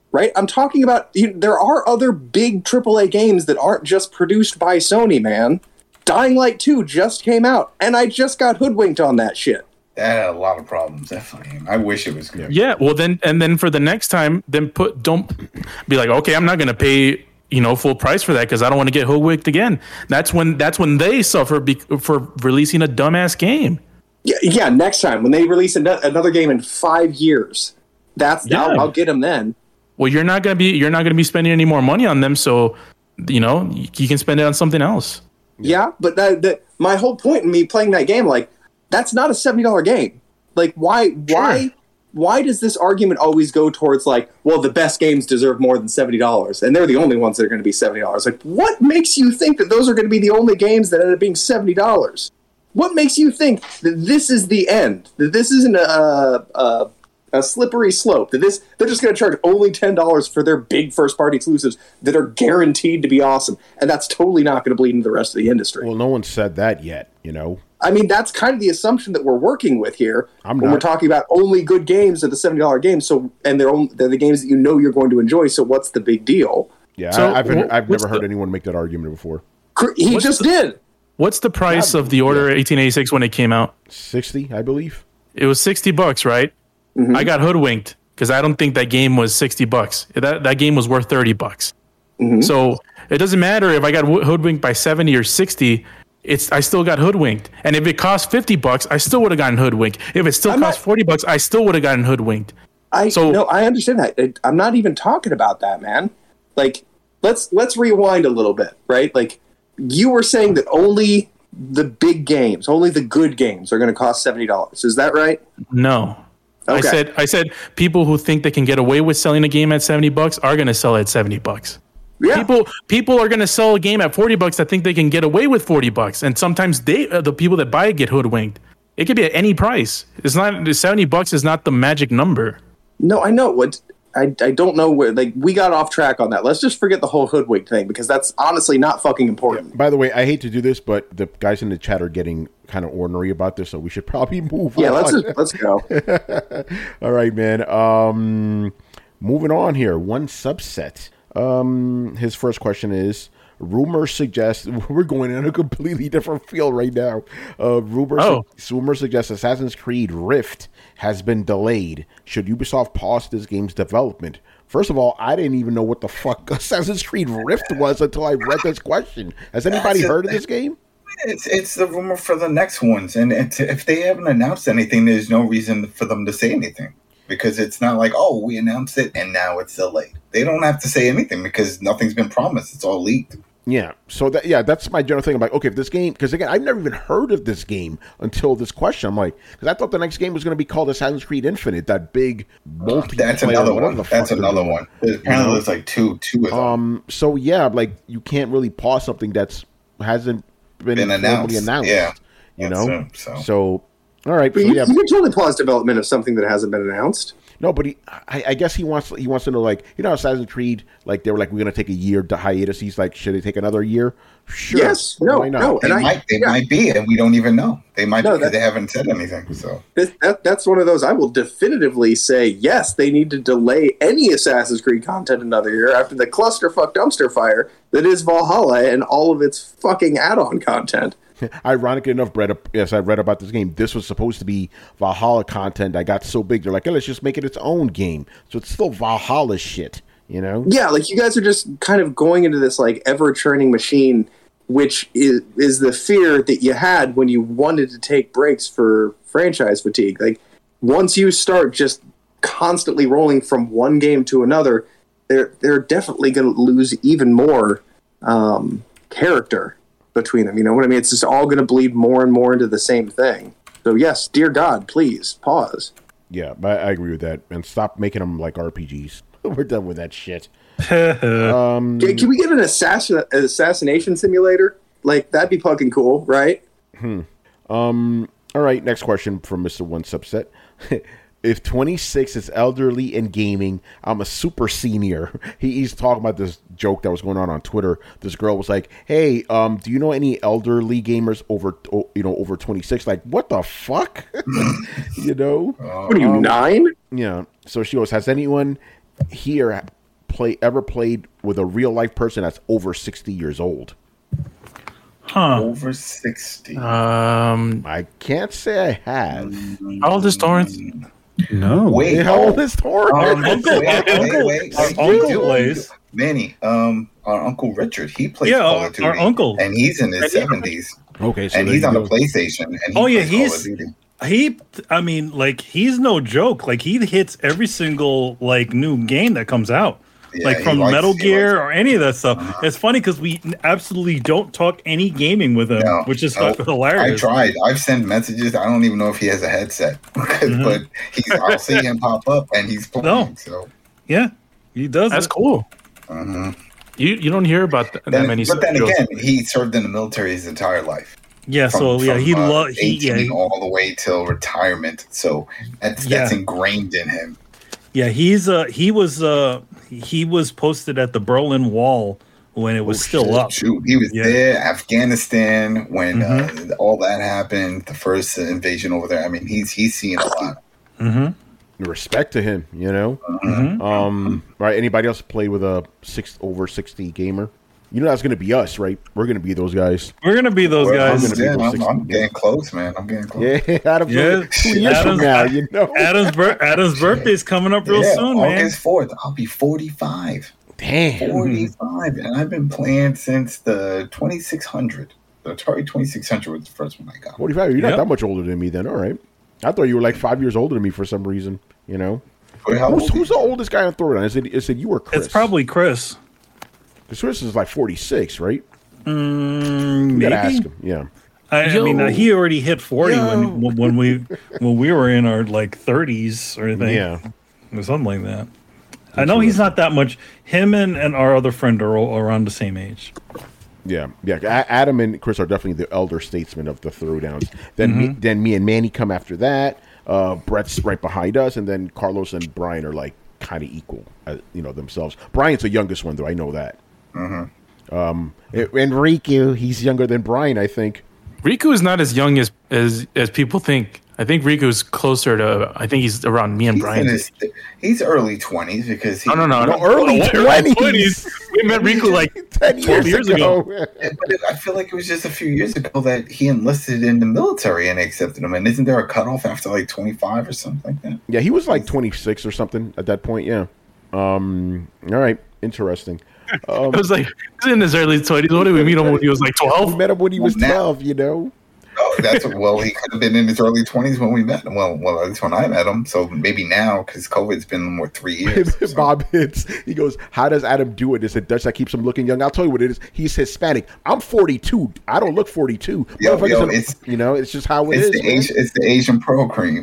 right? I'm talking about, you, there are other big triple A games that aren't just produced by Sony, man. Dying Light two just came out, and I just got hoodwinked on that shit. That had a lot of problems. That fucking game. I wish it was good. Yeah, well then, and then for the next time, then put don't be like, okay, I'm not gonna pay you know full price for that because I don't want to get hoodwinked again. That's when that's when they suffer be, for releasing a dumbass game. Yeah, yeah. Next time when they release an- another game in five years, that's Yeah. I'll, I'll get them then. Well, you're not gonna be you're not gonna be spending any more money on them, so you know you, you can spend it on something else. Yeah, but that, that, my whole point in me playing that game, like, that's not a seventy dollars game. Like, why, why, Sure. why does this argument always go towards like, well, the best games deserve more than seventy dollars, and they're the only ones that are going to be seventy dollars? Like, what makes you think that those are going to be the only games that end up being seventy dollars? What makes you think that this is the end? That this isn't a a, a slippery slope? That this they're just going to charge only ten dollars for their big first party exclusives that are guaranteed to be awesome, and that's totally not going to bleed into the rest of the industry. Well, no one said that yet, you know. I mean, that's kind of the assumption that we're working with here I'm when not. we're talking about only good games are the seventy dollars games. So, and they're only, they're the games that you know you're going to enjoy. So, what's the big deal? Yeah, So I, I've wh- I've what's never heard the- anyone make that argument before. Cr- He What's just the- did. What's the price of the Order eighteen eighty-six when it came out? Sixty, I believe. It was sixty bucks, right? Mm-hmm. I got hoodwinked because I don't think that game was sixty bucks. That that game was worth thirty bucks. Mm-hmm. So it doesn't matter if I got wo- hoodwinked by seventy or sixty. It's I still got hoodwinked. And if it cost fifty bucks, I still would have gotten hoodwinked. If it still I'm cost not- forty bucks, I still would have gotten hoodwinked. I So- no, I understand that. I, I'm not even talking about that, man. Like, let's let's rewind a little bit, right? Like, you were saying that only the big games, only the good games, are going to cost seventy dollars. Is that right? No. I Okay. said I said people who think they can get away with selling a game at seventy bucks are going to sell it at seventy bucks. Yeah. People people are going to sell a game at forty bucks that think they can get away with forty bucks, and sometimes they uh, the people that buy it get hoodwinked. It could be at any price. It's not seventy bucks is not the magic number. No, I know what. I, I don't know where, like, we got off track on that. Let's just forget the whole hoodwink thing because that's honestly not fucking important. By the way, I hate to do this, but the guys in the chat are getting kind of ornery about this, so we should probably move Yeah, on. let's just, let's go. All right, man. Um, moving on here. One subset. Um, his first question is: rumors suggest we're going in a completely different field right now. Uh, rumors, Oh. rumors suggest Assassin's Creed Rift has been delayed. Should Ubisoft pause this game's development? First of all, I didn't even know what the fuck Assassin's Creed Rift was until I read this question. Has anybody That's heard it. of this game? It's it's the rumor for the next ones, and it's, if they haven't announced anything, there's no reason for them to say anything because it's not like, oh, we announced it and now it's delayed. They don't have to say anything because nothing's been promised. It's all leaked. Yeah, so that yeah, that's my general thing. I'm like, okay, if this game, because again, I've never even heard of this game until this question. I'm like, because I thought the next game was going to be called Assassin's Creed Infinite, that big multi. That's another one. That's another one. Apparently, know? there's like two, two of them. Um. So yeah, like you can't really pause something that's hasn't been, Been formally announced. announced. Yeah. you That's know. it, so. so. all right. But So you, yeah, you can totally pause development of something that hasn't been announced. no, but he, I, I guess he wants he wants to know, like, you know, Assassin's Creed, like they were like, we're gonna take a year to hiatus. He's like, should they take another year? Sure. Yes. No, Why not? no. They And I, might, they yeah. might be, and we don't even know. They might No, be because that- they haven't said anything. So This, that, that's one of those I will definitively say, yes, they need to delay any Assassin's Creed content another year after the clusterfuck dumpster fire that is Valhalla and all of its fucking add-on content. Ironically enough, Brett, yes, I read about this game. This was supposed to be Valhalla content. I got so big, they're like, hey, let's just make it its own game. So it's still Valhalla shit, you know? Yeah, like you guys are just kind of going into this like ever-churning machine, which is, is the fear that you had when you wanted to take breaks for franchise fatigue. Like, once you start just constantly rolling from one game to another, they're they're definitely going to lose even more um, character between them. You know what I mean? It's just all going to bleed more and more into the same thing. So yes, dear God, please pause. Yeah, I, I agree with that. And stop making them like R P Gs. We're done with that shit. Can, can we get an assassin an assassination simulator? Like that'd be fucking cool, right? Um. All right, next question from Mister One Subset. If twenty-six is elderly in gaming, I'm a super senior. He, he's talking about this joke that was going on on Twitter. This girl was like, "Hey, um, do you know any elderly gamers over, oh, you know, over twenty-six?" Like, what the fuck, you know? What are you, nine? Yeah. So she goes, "Has anyone here play ever played with a real life person that's over sixty years old? Huh. Over sixty. Um, I can't say I have. how old is Torrance? No. Wait, How old is Torrance? Um, Uncle- wait, our wait, uncle- wait, our wait, uncle wait, plays. Manny, um, our uncle Richard, he plays Yeah, Call our- of Duty, our uncle. and he's in his And he- seventies, Okay, so and there he's you on go. the PlayStation. And he Oh, yeah, plays Call he's- of Duty. He, I mean, like he's no joke. Like he hits every single like new game that comes out. Yeah, like he from likes- Metal he Gear likes- or any of that stuff. Uh-huh. It's funny because we absolutely don't talk any gaming with him, No, which is no. hilarious. I tried. I've sent messages. I don't even know if he has a headset, Mhm. but he's. I'll see him pop up, and he's playing. No. So Yeah, he does. That's it. cool. uh-huh. You you don't hear about th- that Then- many. but then shows. again, he served in the military his entire life. Yeah, From- so yeah, from, he uh, loved. He yeah, eighteen he- all the way till retirement. So that's that's Yeah. ingrained in him. yeah. He's uh he was uh he was posted at the Berlin Wall when it was Oh, still shit, up. Shoot, he was Yeah. there, Afghanistan, when Mhm. uh, all that happened, the first invasion over there. I mean, he's he's seen a lot. Mm-hmm. Respect to him, you know. Mm-hmm. Um, right? Anybody else play with a six over sixty gamer? You know that's going to be us, right? We're going to be those guys. We're gonna be those Well, guys. gonna be yeah, those I'm, six- I'm getting close, man. I'm getting close. Yeah, Adam's Yeah. two years from Adam's- now, you know. Adam's bir- Adam's birthday's coming up real Yeah, soon, man. August fourth, I'll be forty-five. Damn. forty-five, and I've been playing since the twenty-six hundred. The Atari twenty-six hundred was the first one I got. forty-five. You're not Yep. that much older than me, then. All right. I thought you were like five years older than me for some reason. You know. But how Who's, old who's the oldest guy on Throwdown? Is it? Is it you or Chris? It's probably Chris. Because Chris is like forty-six, right? Mm, You maybe. gotta ask him. Yeah. I, I mean, Yo. uh, he already hit forty Yo. when when we when we were in our like thirties or anything, Yeah. or something like that. I know he's not that much. Him and, and our other friend are all around the same age. Yeah, yeah. A- Adam and Chris are definitely the elder statesmen of the Throwdowns. Then, me, Mm-hmm. then me and Manny come after that. Uh, Brett's right behind us, and then Carlos and Brian are like kind of equal, uh, you know, themselves. Brian's the youngest one, though. I know that. Mm-hmm. Um, and Riku, he's younger than Brian, I think. Riku is not as young as as as people think. I think Riku is closer to. I think he's around me and He's, Brian. in his, he's early twenties because he, No, no, no, No, no. early No, twenties. We met Riku like ten twelve years, years ago. ago. Yeah, but it, I feel like it was just a few years ago that he enlisted in the military and they accepted him. And isn't there a cutoff after like twenty-five or something like that? Yeah, he was like twenty-six or something at that point. Yeah. Um. All right. Interesting. Um, I was like, he's in his early twenties. What did we meet him when he was like we twelve? met him when he was Now- twelve. You know. Oh, that's well, he could have been in his early twenties when we met him. Well, well, that's when I met him. So maybe now because COVID's been more three years. so. Bob hits. He goes, "How does Adam do it?" Is it Dutch that keeps him looking young? I'll tell you what it is. He's Hispanic. I'm forty-two. I don't look forty-two. Yo, Motherfuckers yo, don't- it's- you know, it's just how it It's is. the man. Asian, it's the Asian Pro Cream.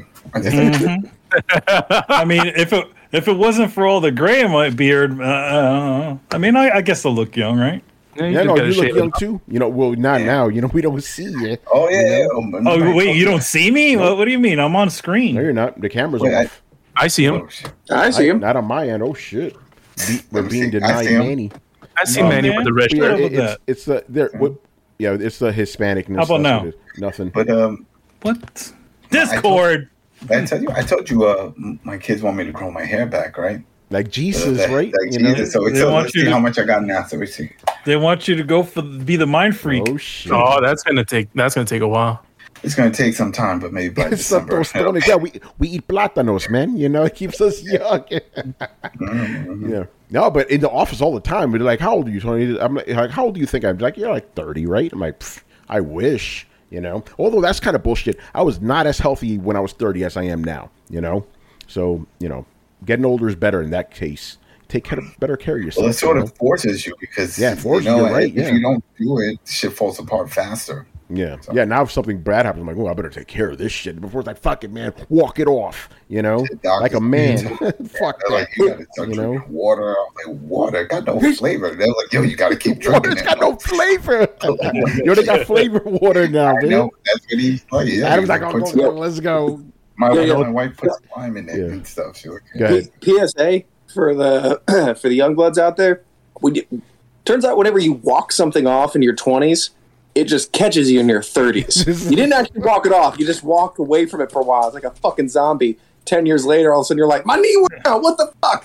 I mean, if it if it wasn't for all the gray in my beard, uh, I mean, I, I guess I look young, right? Yeah, no, you look young too. You know, well, not now. You know, we don't see you. Oh yeah. yeah. Oh, nobody wait, told you me. don't see me? What, what do you mean? I'm on No, screen. you're not. The camera's Wait, I- off. I see him. Oh, shit. I see him. Not on my end. Oh shit. Be, we're Let me being see. I denied see him. Manny. I see Oh, Manny man. with the red Yeah, Shut shirt. up it- with it's, that. it's the there. What? Yeah, it's the Hispanicness. How about that's now? what it is. Nothing. But um, What? Discord. I tell you, I told you, uh, my kids want me to grow my hair back, right? Like Jesus, Like- right? Like you know? Jesus. So we They tell, want let's you see to- how much I got now. So we see. They want you to go for be the mind freak. Oh shit. Oh, that's gonna take. That's gonna take a while. It's going to take some time, but maybe by It's December. those stones. Yeah, we we eat plátanos, man. You know, it keeps us young. Mhm. Yeah. No, but in the office all the time, they're like, "How old are you, Tony?" I'm like, "How old do you think I'm?" Like, "You're like thirty, right?" I'm like, "Pfft, "I wish." You know, although that's kind of bullshit. I was not as healthy when I was thirty as I am now. You know, so you know, getting older is better in that case. Take care, better care of yourself. Well, it sort you of forces you because Yeah, it forces you. Know, you, right, If yeah. you don't do it, shit falls apart faster. know? Yeah, So- yeah. Now if something bad happens, I'm like, "Oh, I better take care of this shit." Before it's like, "Fuck it, man, walk it off." You know, The doctors- like a man. Fuck They're that. like, you got to start You know? drinking water. I'm like, water got no flavor. They're like, yo, you got to keep drinking Water's it. got no flavor. Yo, they got flavored water now, I dude. know that's what he's like. Yeah, Adam's he like, oh, puts- go, go, let's go. my, Yeah, yeah. my wife puts lime in it Yeah. and stuff. She's like, Go ahead. P S A for the for the young bloods out there. When you, turns out, whenever you walk something off in your twenties, it just catches you in your thirties. You didn't actually walk it off; you just walked away from it for a while. It's like a fucking zombie. ten years later, all of a sudden you're like, my knee went out. What the fuck?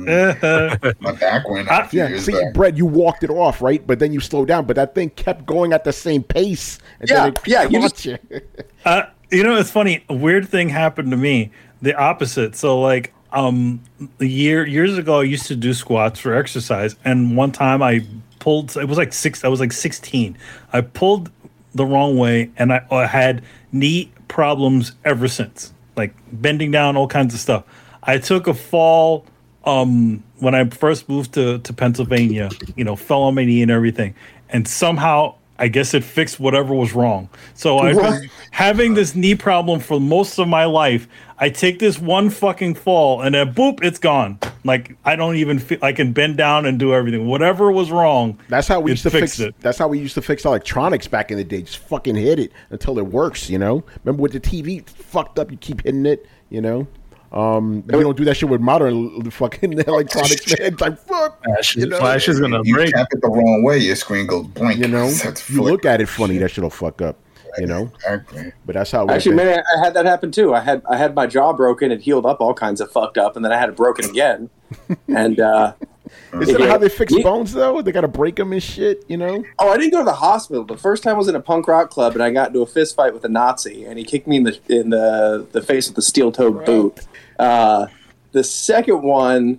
Mm, my back went out. a few Yeah, years see, back. Brett, you walked it off, right? But then you slowed down. But that thing kept going at the same pace. And Yeah, then it yeah, you caught just- you. Uh, you know, it's funny. A weird thing happened to me. The opposite. So, like, um, a year years ago, I used to do squats for exercise, and one time I pulled. It was like six. I was like sixteen. I pulled the wrong way, and I, I had knee problems ever since. Like bending down, all kinds of stuff. I took a fall um, when I first moved to to Pennsylvania. You know, fell on my knee and everything, and somehow. I guess it fixed whatever was wrong. So I've been having this knee problem for most of my life. I take this one fucking fall and then boop, it's gone. Like I don't even feel I can bend down and do everything. Whatever was wrong. That's how we it used to fixed fix it. That's how we used to fix electronics back in the day. Just fucking hit it until it works. You know. Remember with the T V it's fucked up, you keep hitting it. You know. Um, you don't do that shit with modern l- fucking electronics, man. It's like fuck. Flash, You know? Flash is gonna You break. tap it the wrong way, your screen goes blank. You know, That's you look at it funny, that shit'll fuck up. You know, Exactly. but that's how it Actually, went. man, I had that happen too. I had I had my jaw broken. It healed up all kinds of fucked up, and then I had it broken again. And uh, Isn't that how they fix Yeah. bones though? They gotta break them and shit. You know. oh, I didn't go to the hospital. The first time I was in a punk rock club, and I got into a fist fight with a Nazi, and he kicked me in the in the, the face with a steel-toed boot. Uh, the second one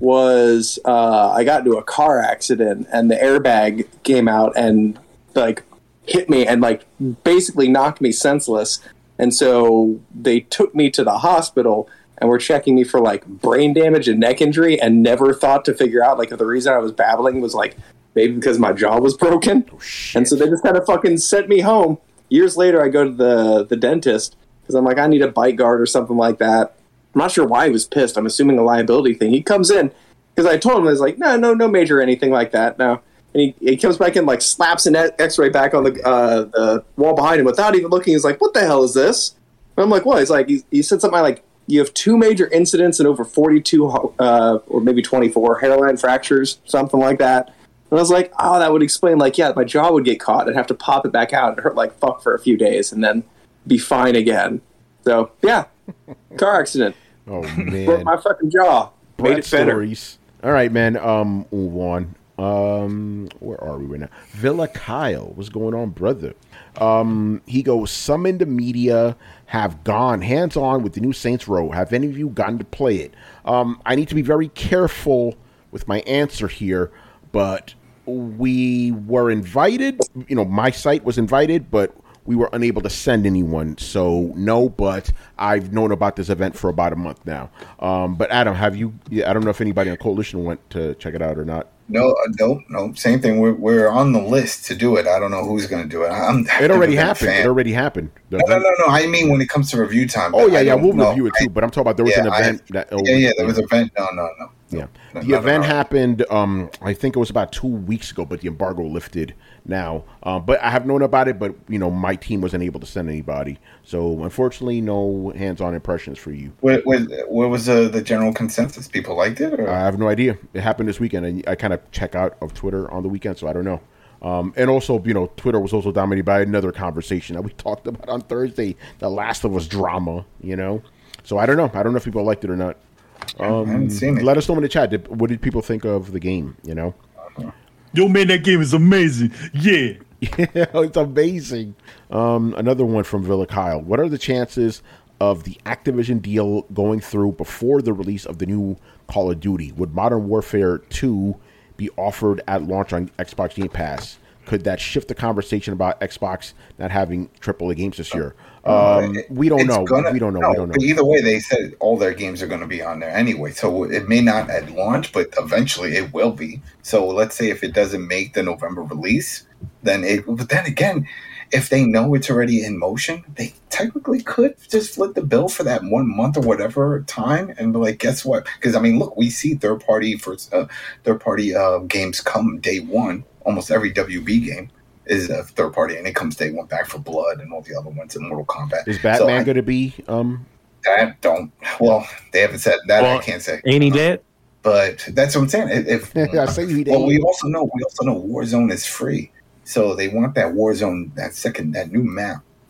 was uh, I got into a car accident, and the airbag came out and like hit me and like basically knocked me senseless. And so they took me to the hospital and were checking me for like brain damage and neck injury, and never thought to figure out like if the reason I was babbling was like maybe because my jaw was broken. And so they just kind of fucking sent me home. Years later, I go to the the dentist because I'm like, I need a bite guard or something like that. I'm not sure why he was pissed. I'm assuming a liability thing. He comes in because I told him I was like, no, no, no major anything like that. No. And he, he comes back in, like, slaps an X-ray back on the uh, the wall behind him without even looking. He's like, "What the hell is this?" And I'm like, "What?" He's like, he, he said something like, "You have two major incidents and over forty-two uh, or maybe twenty-four hairline fractures, something like that." And I was like, "Oh, that would explain. Like, yeah, my jaw would get caught. I'd have to pop it back out. It hurt like fuck for a few days, and then be fine again." So yeah, car accident. Oh Broke man, my fucking jaw. Made Brett it better. stories. All right, man. Um, move on. Um, where are we right now? Villa Kyle, what's going on, brother? Um, he goes. Some in the media have gone hands on with the new Saints Row. Have any of you gotten to play it? Um, I need to be very careful with my answer here, but we were invited. You know, my site was invited, but we were unable to send anyone. So no, but I've known about this event for about a month now. Um, but Adam, have you? Yeah, I don't know if anybody on Coalition went to check it out or not. No, uh, no, no. Same thing. We're we're on the list to do it. I don't know who's going to do it. I'm. It already I'm a happened. fan. It already happened. The No, no, event- no, no. I mean, when it comes to review time. Oh yeah, I yeah. don't We'll know. review it too. I- But I'm talking about there was yeah, an I- event that. oh, yeah, yeah. There was an event. No, no, no. Yeah, No, the no, no, event no. happened. Um, I think it was about two weeks ago, but the embargo lifted now. Um, but I have known about it, but you know, my team wasn't able to send anybody, so unfortunately, no hands-on impressions for you. What, what, what was uh, the general consensus? People liked it, or I have no idea. It happened this weekend, and I kind of check out of Twitter on the weekend, so I don't know. Um, and also, you know, Twitter was also dominated by another conversation that we talked about on Thursday, the Last of Us drama. You know, so I don't know. I don't know if people liked it or not. Um, I haven't seen it. Let us know in the chat. Did, what did people think of the game? You know. Yo, man, that game is amazing. Yeah. Yeah, it's amazing. Um, another one from Villa Kyle. What are the chances of the Activision deal going through before the release of the new Call of Duty? Would Modern Warfare two be offered at launch on Xbox Game Pass? Could that shift the conversation about Xbox not having triple A games this year? Um, we don't It's know. gonna- we don't know. no, we don't know. But either way, they said all their games are going to be on there anyway. So it may not at launch, but eventually it will be. So let's say if it doesn't make the November release, then it. But then again, if they know it's already in motion, they technically could just flip the bill for that one month or whatever time and be like, guess what? Because I mean, look, we see third party for uh, third party uh, games come day one. Almost every W B game is a third party, and it comes day one. Back for Blood and all the other ones in Mortal Kombat. Is So Batman I- going to be? Um, that don't. Well, they haven't said that. Well, I can't say. Ain't he dead? But that's what I'm saying. If, if I say he well, we did. also know we also know Warzone is free, so they want that Warzone, that second, that new map. So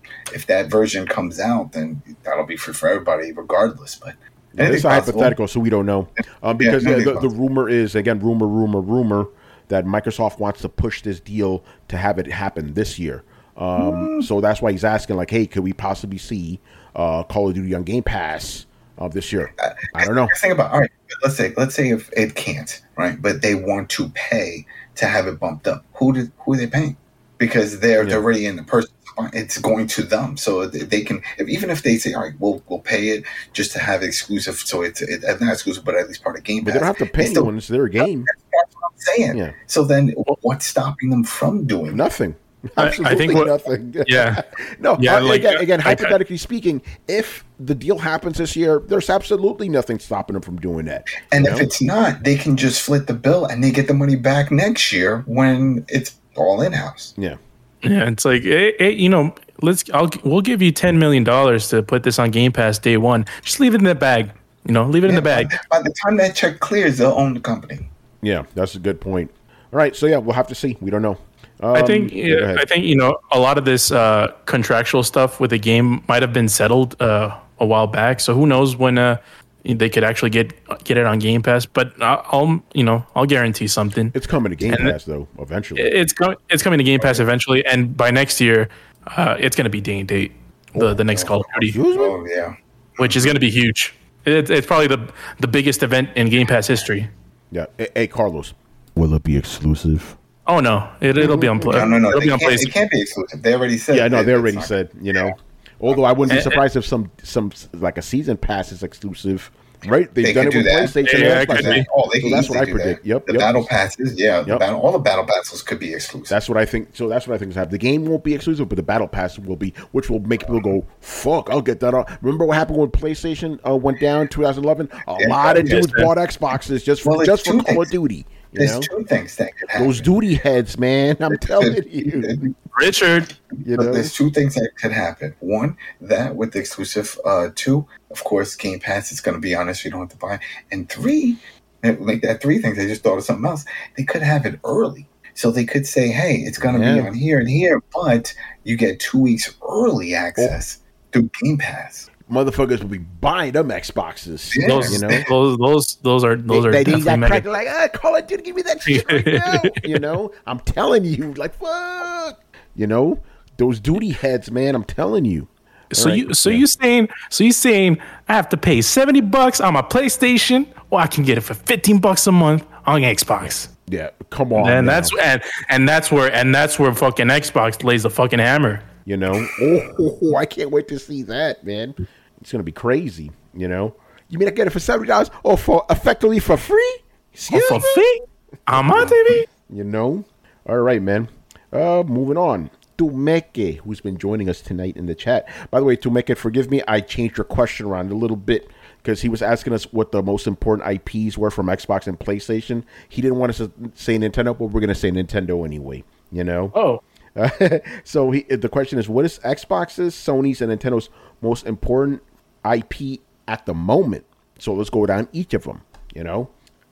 if that version comes out, then that'll be free for everybody, regardless. But yeah, it's a hypothetical, so we don't know. Um, because yeah, the, the, the rumor is, again, rumor, rumor, rumor, that Microsoft wants to push this deal to have it happen this year. Um, mm. So that's why he's asking, like, hey, could we possibly see uh, Call of Duty on Game Pass uh, this year? I, I don't know. Think about, all right, let's say, let's say if it can't, right? But they want to pay to have it bumped up. Who did, who are they paying? Because they're, yeah. they're already in the person. It's going to them, so they can. If, even if they say, "All right, we'll we'll pay it just to have it exclusive," so it's, it, it's not exclusive, but at least part of Game Pass. But they don't have to pay anyone; it's their game. That's what I'm saying. Yeah. So then, what's stopping them from doing nothing? Absolutely I, I think what, nothing. Yeah. no. Yeah, uh, like, again, again like, hypothetically speaking, if the deal happens this year, there's absolutely nothing stopping them from doing that. And if know? it's not, they can just split the bill and they get the money back next year when it's all in house. Yeah. Yeah, it's like, hey, hey, you know, let's. I'll we'll give you ten million dollars to put this on Game Pass day one. Just leave it in the bag. You know, leave it yeah, in the bag. By, by the time that check clears, they'll own the company. Yeah, that's a good point. All right, so yeah, we'll have to see. We don't know. Um, I think. Yeah, I think you know a lot of this uh, contractual stuff with the game might have been settled uh, a while back. So who knows when uh, they could actually get get it on Game Pass? But I'll you know I'll guarantee something. It's coming to Game and Pass though. Eventually, it's coming. It's coming to Game Pass eventually, and by next year, uh, it's going to be day and date. The oh, the next oh, Call of Duty, oh yeah, which is going to be huge. It, it's probably the the biggest event in Game Pass history. Yeah. Hey, hey Carlos, will it be exclusive? Oh no, it, it'll be on play. No, no, no. It'll They be on can't, PlayStation. it can't be exclusive. They already said. Yeah, no, that they already it's said. not. You know, Yeah. although I wouldn't be And- surprised if some some like a season pass is exclusive. Right? They've They done could it do with that. PlayStation. Yeah, and it Xbox. could be. Oh, they So can that's what easily I do predict. that. Yep, The yep. battle passes, yeah, the Yep. battle, all the battle passes could be exclusive. That's what I think. So that's what I think is happening. The game won't be exclusive, but the battle pass will be, which will make people go, "Fuck, I'll get that." On. Remember what happened when PlayStation uh, went down twenty eleven? A Yeah, lot of yes, dudes man. bought Xboxes just for Well, there's just for two Call of things. Duty. You There's know? two things that could happen. Those duty heads, man. I'm telling you. Richard, You But know. there's two things that could happen. One, that with the exclusive. Uh, two, of course, Game Pass is going to be honest. You don't have to buy. And three, like that three things. I just thought of something else. They could have it early, so they could say, "Hey, it's going to be Yeah. on here and here, but you get two weeks early access through Game Pass." Motherfuckers will be buying them Xboxes. Yeah. those, You know. those those those are those they, are they need definitely that mega. crack, like, ah, Call of Duty, give me that shit right now. You know, I'm telling you, like, fuck. You know, those duty heads, man. I'm telling you. So All you right, so yeah. you saying so you saying I have to pay seventy bucks on my PlayStation, or I can get it for fifteen bucks a month on Xbox. Yeah, come on. And now. that's and and that's where and that's where fucking Xbox lays the fucking hammer. You know, oh, I can't wait to see that, man. It's gonna be crazy. You know, you mean I get it for seventy dollars, or for effectively for free? Excuse For me? free on my T V. You know. All right, man. Uh, moving on. Tumeke, who's been joining us tonight in the chat. By the way, Tumeke, forgive me, I changed your question around a little bit because he was asking us what the most important I Ps were from Xbox and PlayStation. He didn't want us to say Nintendo, but we're going to say Nintendo anyway. You know. Oh, Uh, so he, the question is, what is Xbox's, Sony's, and Nintendo's most important I P at the moment? So let's go down each of them. You know,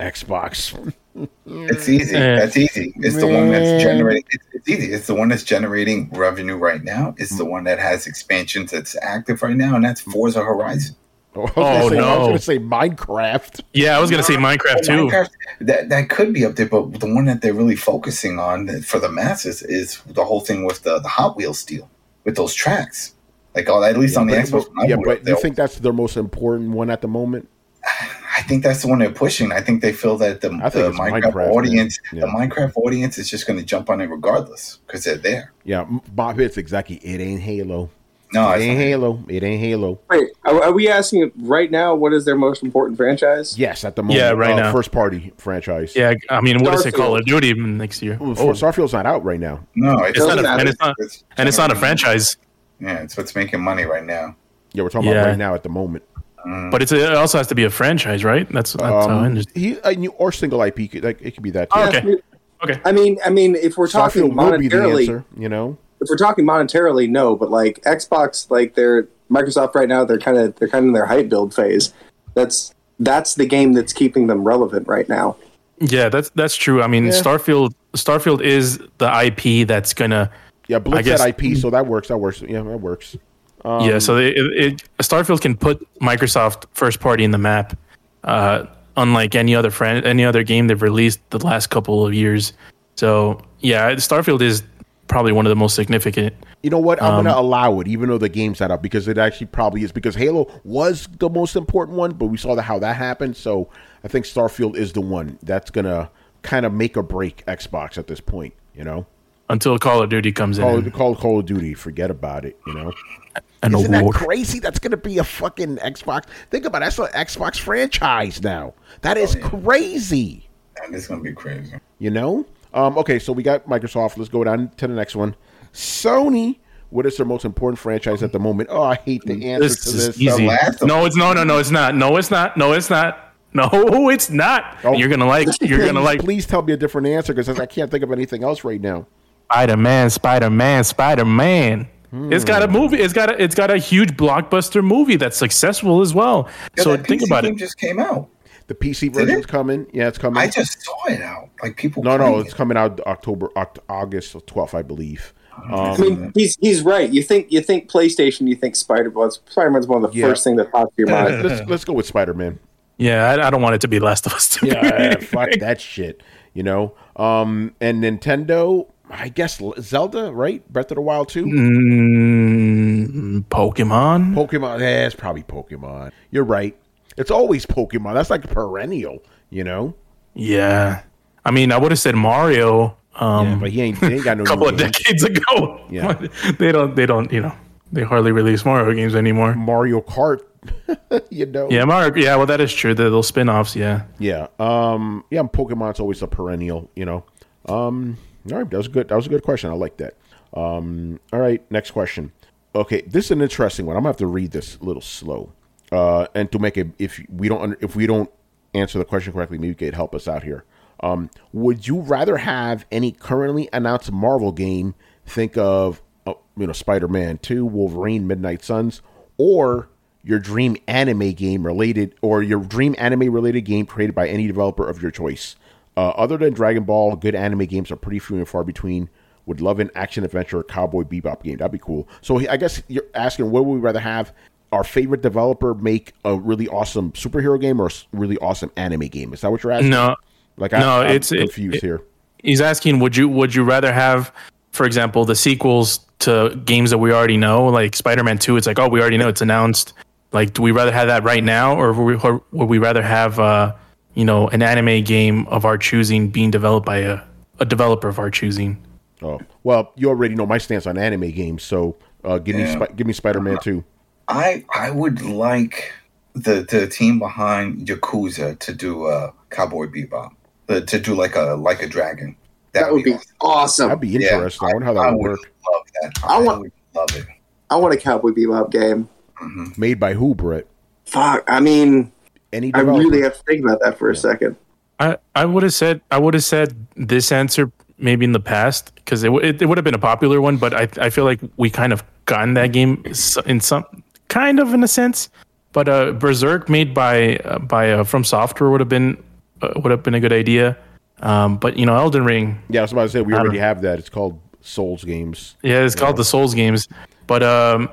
Xbox. It's easy. Eh. That's easy. It's the one that's generating. It's, it's easy. It's the one that's generating revenue right now. It's the one that has expansions that's active right now, and that's Forza Horizon. I was Oh, gonna say, I no. was going to say Minecraft. yeah, I was gonna say Minecraft too. Minecraft, that that could be up there, but the one that they're really focusing on for the masses is the whole thing with the, the Hot Wheels deal with those tracks. Like, oh, at least on the But- Xbox. when I yeah, boot but up, you they'll- think that's their most important one at the moment? I think that's the one they're pushing. I think they feel that the, I think the it's Minecraft, Minecraft, man. audience, Yeah. the Minecraft audience is just going to jump on it regardless because they're there. Yeah, M- Bob Hitts, exactly. It ain't Halo. No, It it's ain't not. Halo. It ain't Halo. Wait, are, are we asking right now what is their most important franchise? Yes, at the moment. Yeah, right uh, now. First party franchise. Yeah, I mean, what is it, Starfield. Call of Duty next year? Ooh, Oh, Starfield's not out right now. No, it's, it's not a, doesn't and it's not it's and it's not a generating- franchise, Yeah, it's what's making money right now. Yeah, we're talking Yeah. about right now at the moment. but it's a, it also has to be a franchise, right? That's that's how I Um, understand. he, a new or single I P, could- like, it could be that. Too. Oh, Yeah, okay. Okay. I mean, I mean, if we're talking Starfield will be the monetarily, answer. You know. if we're talking monetarily, no. But like Xbox, like they're Microsoft right now, they're kind of they're kind of in their hype build phase. That's that's the game that's keeping them relevant right now. Yeah, that's that's true. I mean, Yeah. Starfield Starfield is the I P that's gonna Yeah, Blitz guess- had I P, so that works. That works. Yeah, that works. Um, yeah, so they, it, it, Starfield can put Microsoft first party in the map, uh, unlike any other friend, any other game they've released the last couple of years. So yeah, Starfield is probably one of the most significant. You know what? I'm Um, going to allow it, even though the game's not up, because it actually probably is. Because Halo was the most important one, but we saw the, how that happened. So I think Starfield is the one that's going to kind of make or break Xbox at this point. You know, Until Call of Duty comes Call, in. Call Call of Duty, forget about it. You know, An isn't award. that crazy? That's going to be a fucking Xbox. Think about it. That's an Xbox franchise now. That is Oh, yeah. crazy. And it's gonna be crazy. You know? Um, okay, so we got Microsoft. Let's go down to the next one. Sony. What is their most important franchise at the moment? Oh, I hate the answer This to is this. easy. last of- No, it's no, no, no, it's not. No, it's not. No, it's not. No, it's not. Oh. You're gonna like. You're please, gonna like. Please tell me a different answer because I can't think of anything else right now. Spider Man, Spider Man, Spider Man. It's got a Hmm. movie. It's got a. It's got a huge blockbuster movie that's successful as well. Yeah, so that think P C about game it. just came out. The P C Did version's it? coming. Yeah, it's coming. I just saw it out. Like people. no, no, playing it's it. coming out October, Oct- August twelfth, I believe. I Um, mean, he's he's right. You think you think PlayStation, you think Spider-Man. Spider-Man's one of the Yeah. first thing that pops to your mind. let's let's go with Spider Man. Yeah, I, I don't want it to be Last of Us. To be Yeah, fuck that shit. You know. Um, and Nintendo. I guess Zelda, right? Breath of the Wild two. Mm, Pokemon. Pokemon. Yeah, it's probably Pokemon. You're right. It's always Pokemon. That's like perennial. You know. Yeah, I mean, I would have said Mario. Um, Yeah, but he ain't, he ain't got no a couple new of games. decades ago. Yeah. they don't. They don't. You know, they hardly release Mario games anymore. Mario Kart. you know. Yeah, Mario. Yeah, well, that is true. The little spin-offs. Yeah. Yeah. Um. Yeah. Pokemon's always a perennial. You know. Um. All right. That was good. That was a good question. I like that. Um. All right. Next question. Okay. This is an interesting one. I'm gonna have to read this a little slow. Uh. And to make it, if we don't, under- if we don't answer the question correctly, maybe you could help us out here. Um. Would you rather have any currently announced Marvel game? Think of, uh, you know, Spider-Man two, Wolverine, Midnight Suns, or your dream anime game related, or your dream anime related game created by any developer of your choice. Uh, other than Dragon Ball, good anime games are pretty few and far between. Would love an action adventure or Cowboy Bebop game. That'd be cool. So I guess you're asking, what would we rather have? Our favorite developer make a really awesome superhero game or a really awesome anime game? Is that what you're asking? No. Like I, No, I'm it's- it- confused it- here. He's asking, would you would you rather have, for example, the sequels to games that we already know, like Spider-Man two? It's like, oh, we already know it's announced. Like, do we rather have that right now, or would we, or would we rather have, uh, you know, an anime game of our choosing being developed by a, a developer of our choosing? Oh well, you already know my stance on anime games, so uh, give me Yeah. Spi- give me Spider-Man two. I I would like the the team behind Yakuza to do uh, Cowboy Bebop. The, to do like a like a dragon. That would be awesome. That'd be Yeah, interesting. I wonder how that I would would work. love that. I I, want- would love it. I want a Cowboy Bebop game. Made by who, Brett? Fuck. I mean, Any I developer? really have to think about that for a second. I, I would have said I would have said this answer maybe in the past because it, w- it, it would have been a popular one, but I I feel like we kind of gotten that game s- in some kind of in a sense. But uh, Berserk made by uh, by uh, From Software would have been uh, would have been a good idea. Um, but you know, Elden Ring, Yeah, I was about to say we I already don't- have that. It's called Souls games. yeah, it's called the Souls games. But um,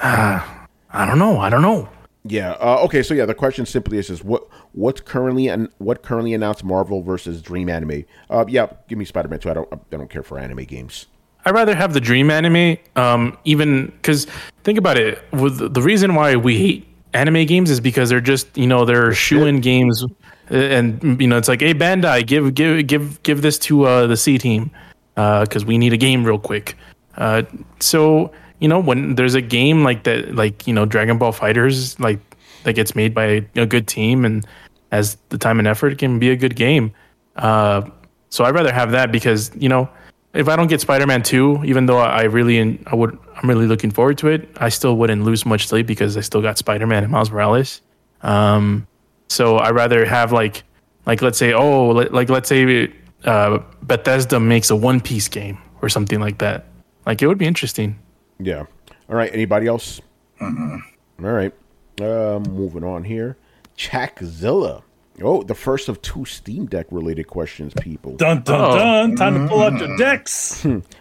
ah, I don't know, I don't know. Yeah. Uh, okay. So yeah, the question simply is: is what what's currently and what currently announced Marvel versus Dream Anime? Uh, yeah, give me Spider-Man two. I don't I don't care for anime games. I'd rather have the Dream anime, um, even because think about it. With the reason why we hate anime games is because they're just you know they're shoe-in games, uh, and you know it's like, hey Bandai, give give give give this to uh, the C team because we need a game real quick. Uh, so you know when there's a game like that, like you know Dragon Ball Fighters, like that gets made by a good team and has the time and effort, it can be a good game. Uh, so I'd rather have that because you know. If I don't get Spider-Man two, even though I really I would I'm really looking forward to it, I still wouldn't lose much sleep because I still got Spider-Man and Miles Morales. Um, so I rather have like like let's say oh like, like let's say uh, Bethesda makes a One Piece game or something like that. Like it would be interesting. Yeah. All right. Anybody else? All right. Uh, moving on here. Chackzilla. Oh, the first of two Steam Deck related questions, people. Dun dun Oh. dun! Time to pull out your decks.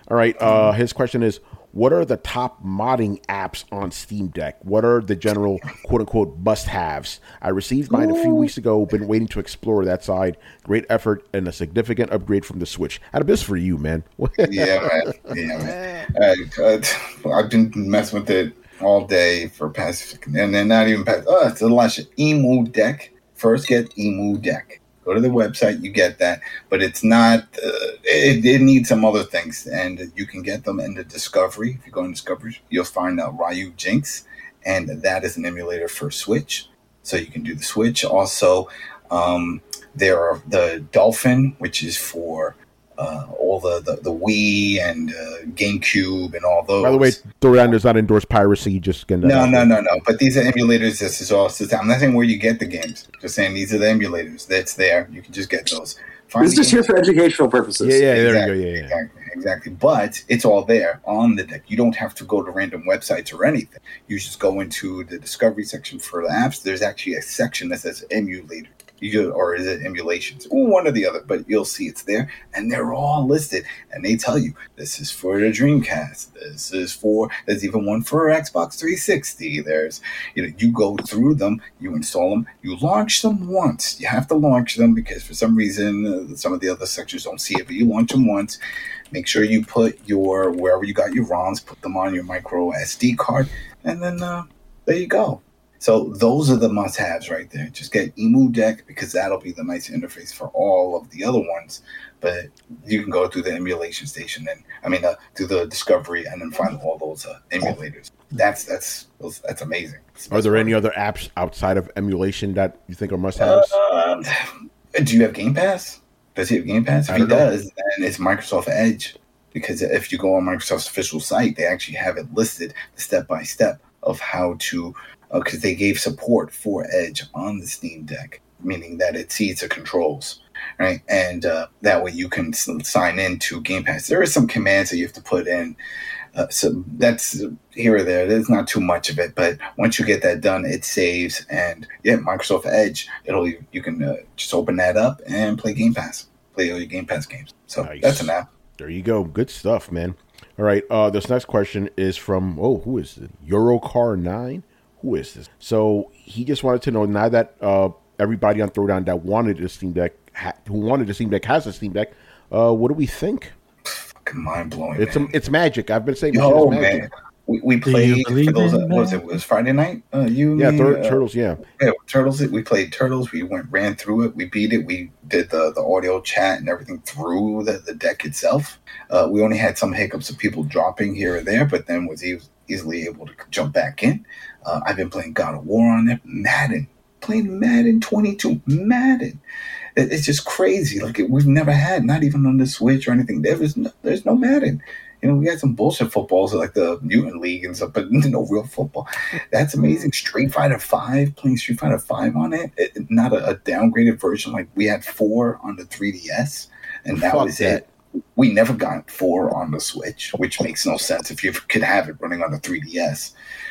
All right. Uh, his question is, what are the top modding apps on Steam Deck? What are the general quote-unquote must-haves? I received mine a few weeks ago. Been waiting to explore that side. Great effort and a significant upgrade from the Switch. Out of this for you, man. yeah, man. Yeah, man. Uh, uh, I've been messing with it all day for past, and then not even past. Oh, it's a lot of Emu Deck. First, get Emu Deck. Go to the website, you get that, but it's not. Uh, it, it needs some other things, and you can get them in the Discovery. If you go in Discovery, you'll find out Ryu Jinx, and that is an emulator for Switch, so you can do the Switch. Also, um, there are the Dolphin, which is for uh, all the, the the Wii and uh, GameCube and all those. By the way, Dorian does not endorse piracy. Just gonna no, no, no, no. But these are emulators. This is all. I'm not saying where you get the games. Just saying these are the emulators. That's there. You can just get those. Find it's just here for educational purposes. Yeah, yeah, there exactly, you go. Yeah, yeah. Exactly, exactly. But it's all there on the deck. You don't have to go to random websites or anything. You just go into the Discovery section for the apps. There's actually a section that says emulator. You do, or is it emulations? One or the other, but you'll see it's there, and they're all listed. And they tell you this is for the Dreamcast. This is for. There's even one for Xbox three sixty. There's, you know, you go through them, you install them, you launch them once. You have to launch them because for some reason uh, some of the other sections don't see it, but you launch them once. Make sure you put your wherever you got your ROMs, put them on your micro S D card, and then uh, there you go. So those are the must-haves right there. Just get Emu Deck because that'll be the nice interface for all of the other ones. But you can go through the emulation station and I mean, uh, through the Discovery and then find all those uh, emulators. That's that's that's amazing. Are there any other apps outside of emulation that you think are must-haves? Uh, do you have Game Pass? Does he have Game Pass? If he does, then it's Microsoft Edge. Because if you go on Microsoft's official site, they actually have it listed step by step of how to. Because uh, they gave support for Edge on the Steam Deck, meaning that it sees the controls, right? And uh, that way you can s- sign into Game Pass. There are some commands that you have to put in. Uh, so that's here or there. There's not too much of it, but once you get that done, it saves. And yeah, Microsoft Edge, it'll you can uh, just open that up and play Game Pass, play all your Game Pass games. So nice. That's an app. There you go. Good stuff, man. All right. Uh, this next question is from oh, who is it? Eurocar nine. Who is this? So he just wanted to know now that uh, everybody on Throwdown that wanted a Steam Deck, ha- who wanted a Steam Deck, has a Steam Deck. Uh, what do we think? Fucking mind blowing. It's a, it's magic. I've been saying. Oh magic. man, we, we played for those. Uh, what was it? It was Friday night. Uh, you, yeah, me, thir- uh, Turtles. Yeah, yeah, Turtles. We played Turtles. We went ran through it. We beat it. We did the, the audio chat and everything through the, the deck itself. Uh, we only had some hiccups of people dropping here or there, but then was e- easily able to jump back in. Uh, I've been playing God of War on it. Madden. Playing Madden twenty-two. Madden. It, it's just crazy. Like, it, we've never had, not even on the Switch or anything. There was no, there's no Madden. You know, we had some bullshit footballs like the Mutant League and stuff, but no real football. That's amazing. Street Fighter five, playing Street Fighter five on it. it not a, a downgraded version. Like, we had four on the three D S, and that Fuck was that. it. We never got four on the Switch, which makes no sense if you could have it running on the three D S.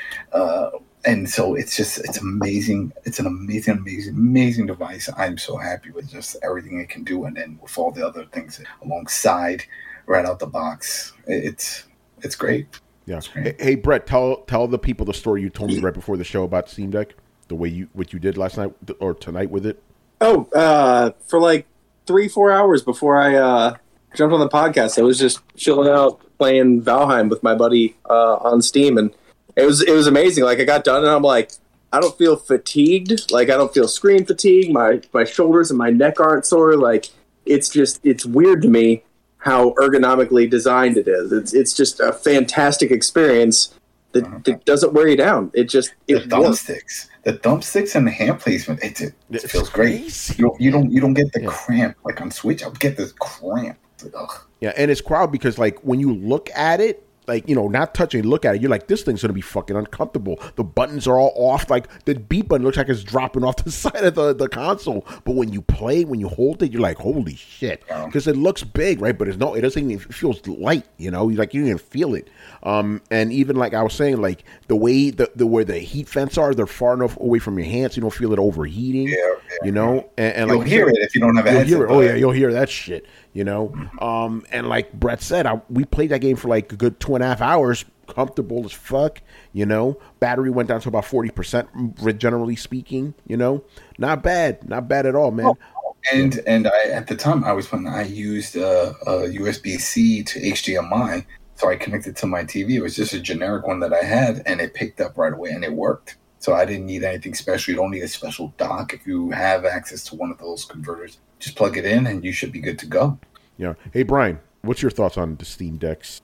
Uh, and so it's just, it's amazing. It's an amazing, amazing, amazing device. I'm so happy with just everything it can do. And then with all the other things alongside, right out the box, it's, it's great. Yeah. It's great. Hey, hey, Brett, tell tell the people the story you told me right before the show about Steam Deck, the way you, what you did last night or tonight with it. Oh, uh, for like three, four hours before I uh, jumped on the podcast, I was just chilling out playing Valheim with my buddy uh, on Steam, and it was it was amazing. Like, I got done, and I'm like, I don't feel fatigued. Like, I don't feel screen fatigue. My my shoulders and my neck aren't sore. Like, it's just it's weird to me how ergonomically designed it is. It's it's just a fantastic experience that, uh-huh. that doesn't wear you down. It just it the thumbsticks, the thumbsticks and the hand placement. It, it, it feels great. You don't, you don't you don't get the yeah. cramp like on Switch. I would get this cramp. Ugh. Yeah, and it's crowd because like when you look at it, like, you know, not touching, look at it, you're like, this thing's going to be fucking uncomfortable. The buttons are all off. Like, the beat button looks like it's dropping off the side of the, the console. But when you play, when you hold it, you're like, holy shit. Because it looks big, right? But it's no, it doesn't even, it feels light, you know? Like, you don't even feel it. Um, and even like I was saying, like, the way, the, the where the heat vents are, they're far enough away from your hands, so you don't feel it overheating. Yeah, yeah, you know? And, and you'll like, hear it if you don't have a you'll headset. Hear it. Oh, yeah, you'll hear that shit. You know, um, and like Brett said, I, we played that game for like a good two and a half hours, comfortable as fuck. You know, battery went down to about forty percent, generally speaking. You know, not bad, not bad at all, man. Oh, and and I at the time I was when I used uh, a U S B C to H D M I, so I connected to my T V. It was just a generic one that I had, and it picked up right away, and it worked. So I didn't need anything special. You don't need a special dock. If you have access to one of those converters, just plug it in and you should be good to go. Yeah. Hey, Brian, what's your thoughts on the Steam Decks?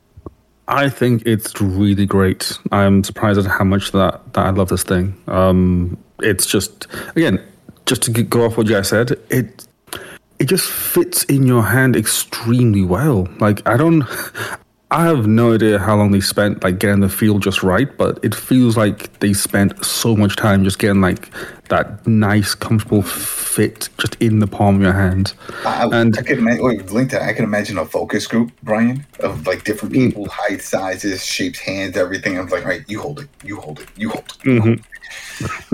I think it's really great. I'm surprised at how much that, that I love this thing. Um, it's just, again, just to go off what you guys said, it it just fits in your hand extremely well. Like, I don't... I have no idea how long they spent like getting the feel just right, but it feels like they spent so much time just getting like that nice, comfortable fit just in the palm of your hand. I, and I could imagine, wait, link that. I could imagine a focus group, Brian, of like different people, mm. height, sizes, shapes, hands, everything. I'm like, all right, you hold it, you hold it, you hold it. You hold it. Mm-hmm.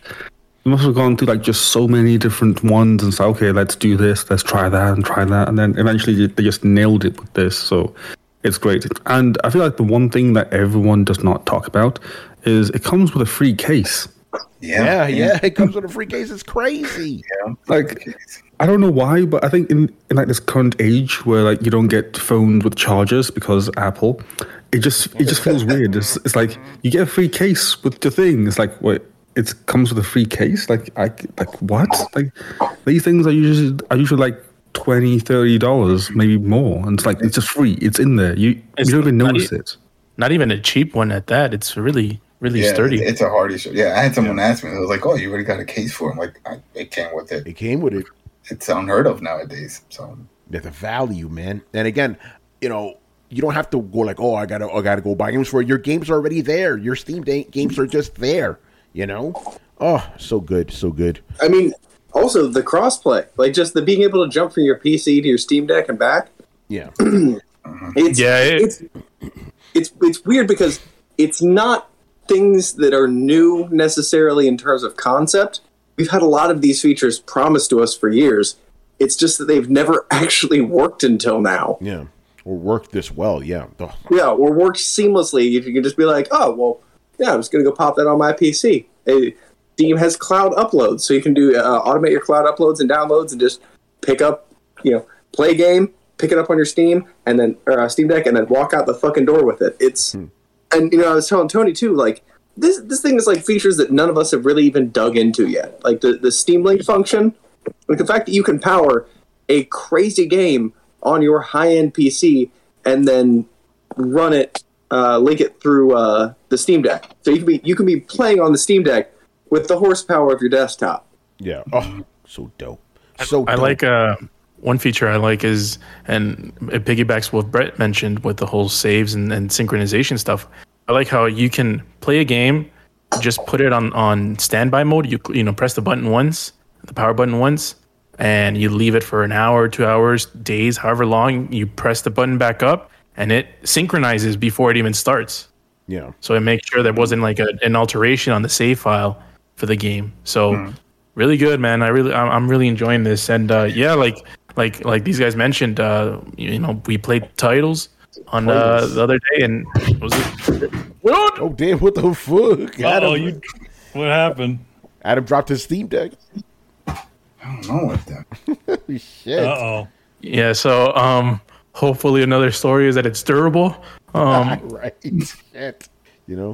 They must have gone through like just so many different ones and said, okay, let's do this, let's try that and try that, and then eventually they just nailed it with this. So. It's great. And I feel like the one thing that everyone does not talk about is it comes with a free case. Yeah, yeah, yeah. It comes with a free case. It's crazy. Yeah. Like, I don't know why, but I think in, in like this current age where like you don't get phones with chargers because Apple, it just it just feels weird. It's, it's like you get a free case with the thing. It's like, wait, it comes with a free case? Like, I like what? Like these things are usually are usually like twenty, thirty dollars, maybe more, and it's like it's just free. It's in there. You it's you don't even not notice e- it. Not even a cheap one at that. It's really, really yeah, sturdy. It's a hardy shirt. Yeah, I had someone yeah. ask me. It was like, "Oh, you already got a case for it?" I'm like, I, "It came with it. It came with it. It's unheard of nowadays." So yeah, the value, man. And again, you know, you don't have to go like, "Oh, I gotta, I gotta go buy games for it." Your games are already there. Your Steam da- games are just there. You know. Oh, so good, so good. I mean. Also, the crossplay, like just the being able to jump from your P C to your Steam Deck and back. Yeah, it's, yeah, it, it's it's it's weird because it's not things that are new necessarily in terms of concept. We've had a lot of these features promised to us for years. It's just that they've never actually worked until now. Yeah, or worked this well. Yeah, oh. yeah, or worked seamlessly. If you can just be like, oh well, yeah, I'm just gonna go pop that on my P C. It, Steam has cloud uploads, so you can do uh, automate your cloud uploads and downloads, and just pick up, you know, play a game, pick it up on your Steam, and then or uh, Steam Deck, and then walk out the fucking door with it. It's hmm. and you know, I was telling Tony too, like this this thing is like features that none of us have really even dug into yet, like the the Steam Link function, like the fact that you can power a crazy game on your high end P C and then run it, uh, link it through uh, the Steam Deck, so you can be you can be playing on the Steam Deck with the horsepower of your desktop. Yeah. Oh, so dope. So I dope. like uh, one feature I like is, and it piggybacks what Brett mentioned with the whole saves and, and synchronization stuff. I like how you can play a game, just put it on, on standby mode. You you know press the button once, the power button once, and you leave it for an hour, two hours, days, however long. You press the button back up, and it synchronizes before it even starts. Yeah. So it makes sure there wasn't like a, an alteration on the save file for the game. So mm. really good, man. I really, I'm really enjoying this. And uh, yeah, like, like, like these guys mentioned, uh, you know, we played titles on uh, the other day, and was it? What? Oh damn! What the fuck? Oh, you. What happened? Adam dropped his Steam Deck. I don't know what that. Shit. Uh oh. Yeah. So um, hopefully another story is that it's durable. Um, right. Shit. You know.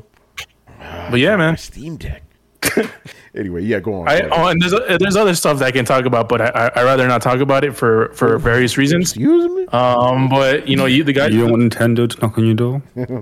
But yeah, man. Steam Deck. Anyway, yeah, go on. I, oh, and there's there's other stuff that I can talk about, but I I rather not talk about it for, for various reasons. Excuse me. Um, but you know, you the guy. You don't want Nintendo to knock on your door.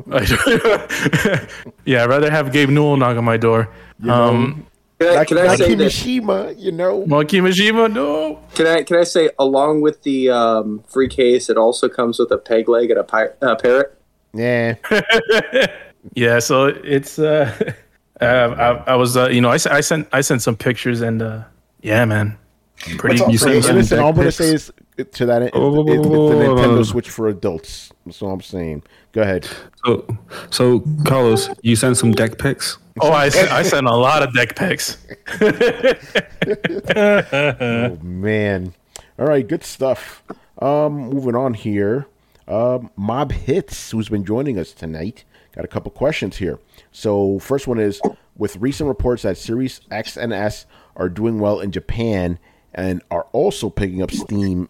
Yeah, I'd rather have Gabe Newell knock on my door. You know, um, can I, like, can I like say that? Kimishima, you know. Kimishima, no. Can I can I say along with the um, free case, it also comes with a peg leg and a pi- uh, parrot. Yeah. Yeah. So it's. Uh, Uh, I, I was, uh, you know, I, I sent I sent some pictures, and uh, yeah, man, pretty. You say listen, listen, all I'm gonna say is to that. It, oh, it, it's the oh, Nintendo oh. Switch for adults. That's all I'm saying. Go ahead. So, so Carlos, you sent some deck pics. Oh, I sent, I sent a lot of deck pics. Oh man! All right, good stuff. Um, moving on here. Um, Mob Hits, who's been joining us tonight, got a couple questions here. So, first one is, with recent reports that Series X and S are doing well in Japan and are also picking up steam,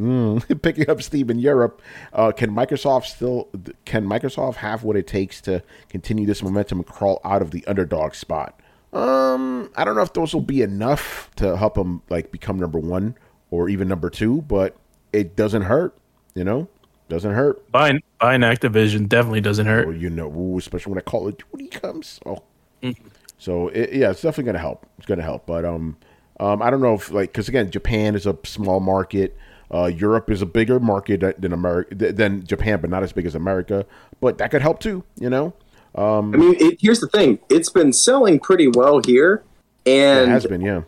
mm, picking up steam in Europe, uh, can Microsoft still can Microsoft have what it takes to continue this momentum and crawl out of the underdog spot? Um, I don't know if those will be enough to help them like become number one or even number two, but it doesn't hurt, you know. Doesn't hurt. Buying buying Activision definitely doesn't hurt. Well, you know, ooh, especially when a Call of Duty comes. Oh, mm-hmm. So it, yeah, it's definitely going to help. It's going to help, but um, um, I don't know if like because again, Japan is a small market. Uh, Europe is a bigger market than America than Japan, but not as big as America. But that could help too. You know. Um, I mean, it, here's the thing: it's been selling pretty well here, and it has been, yeah.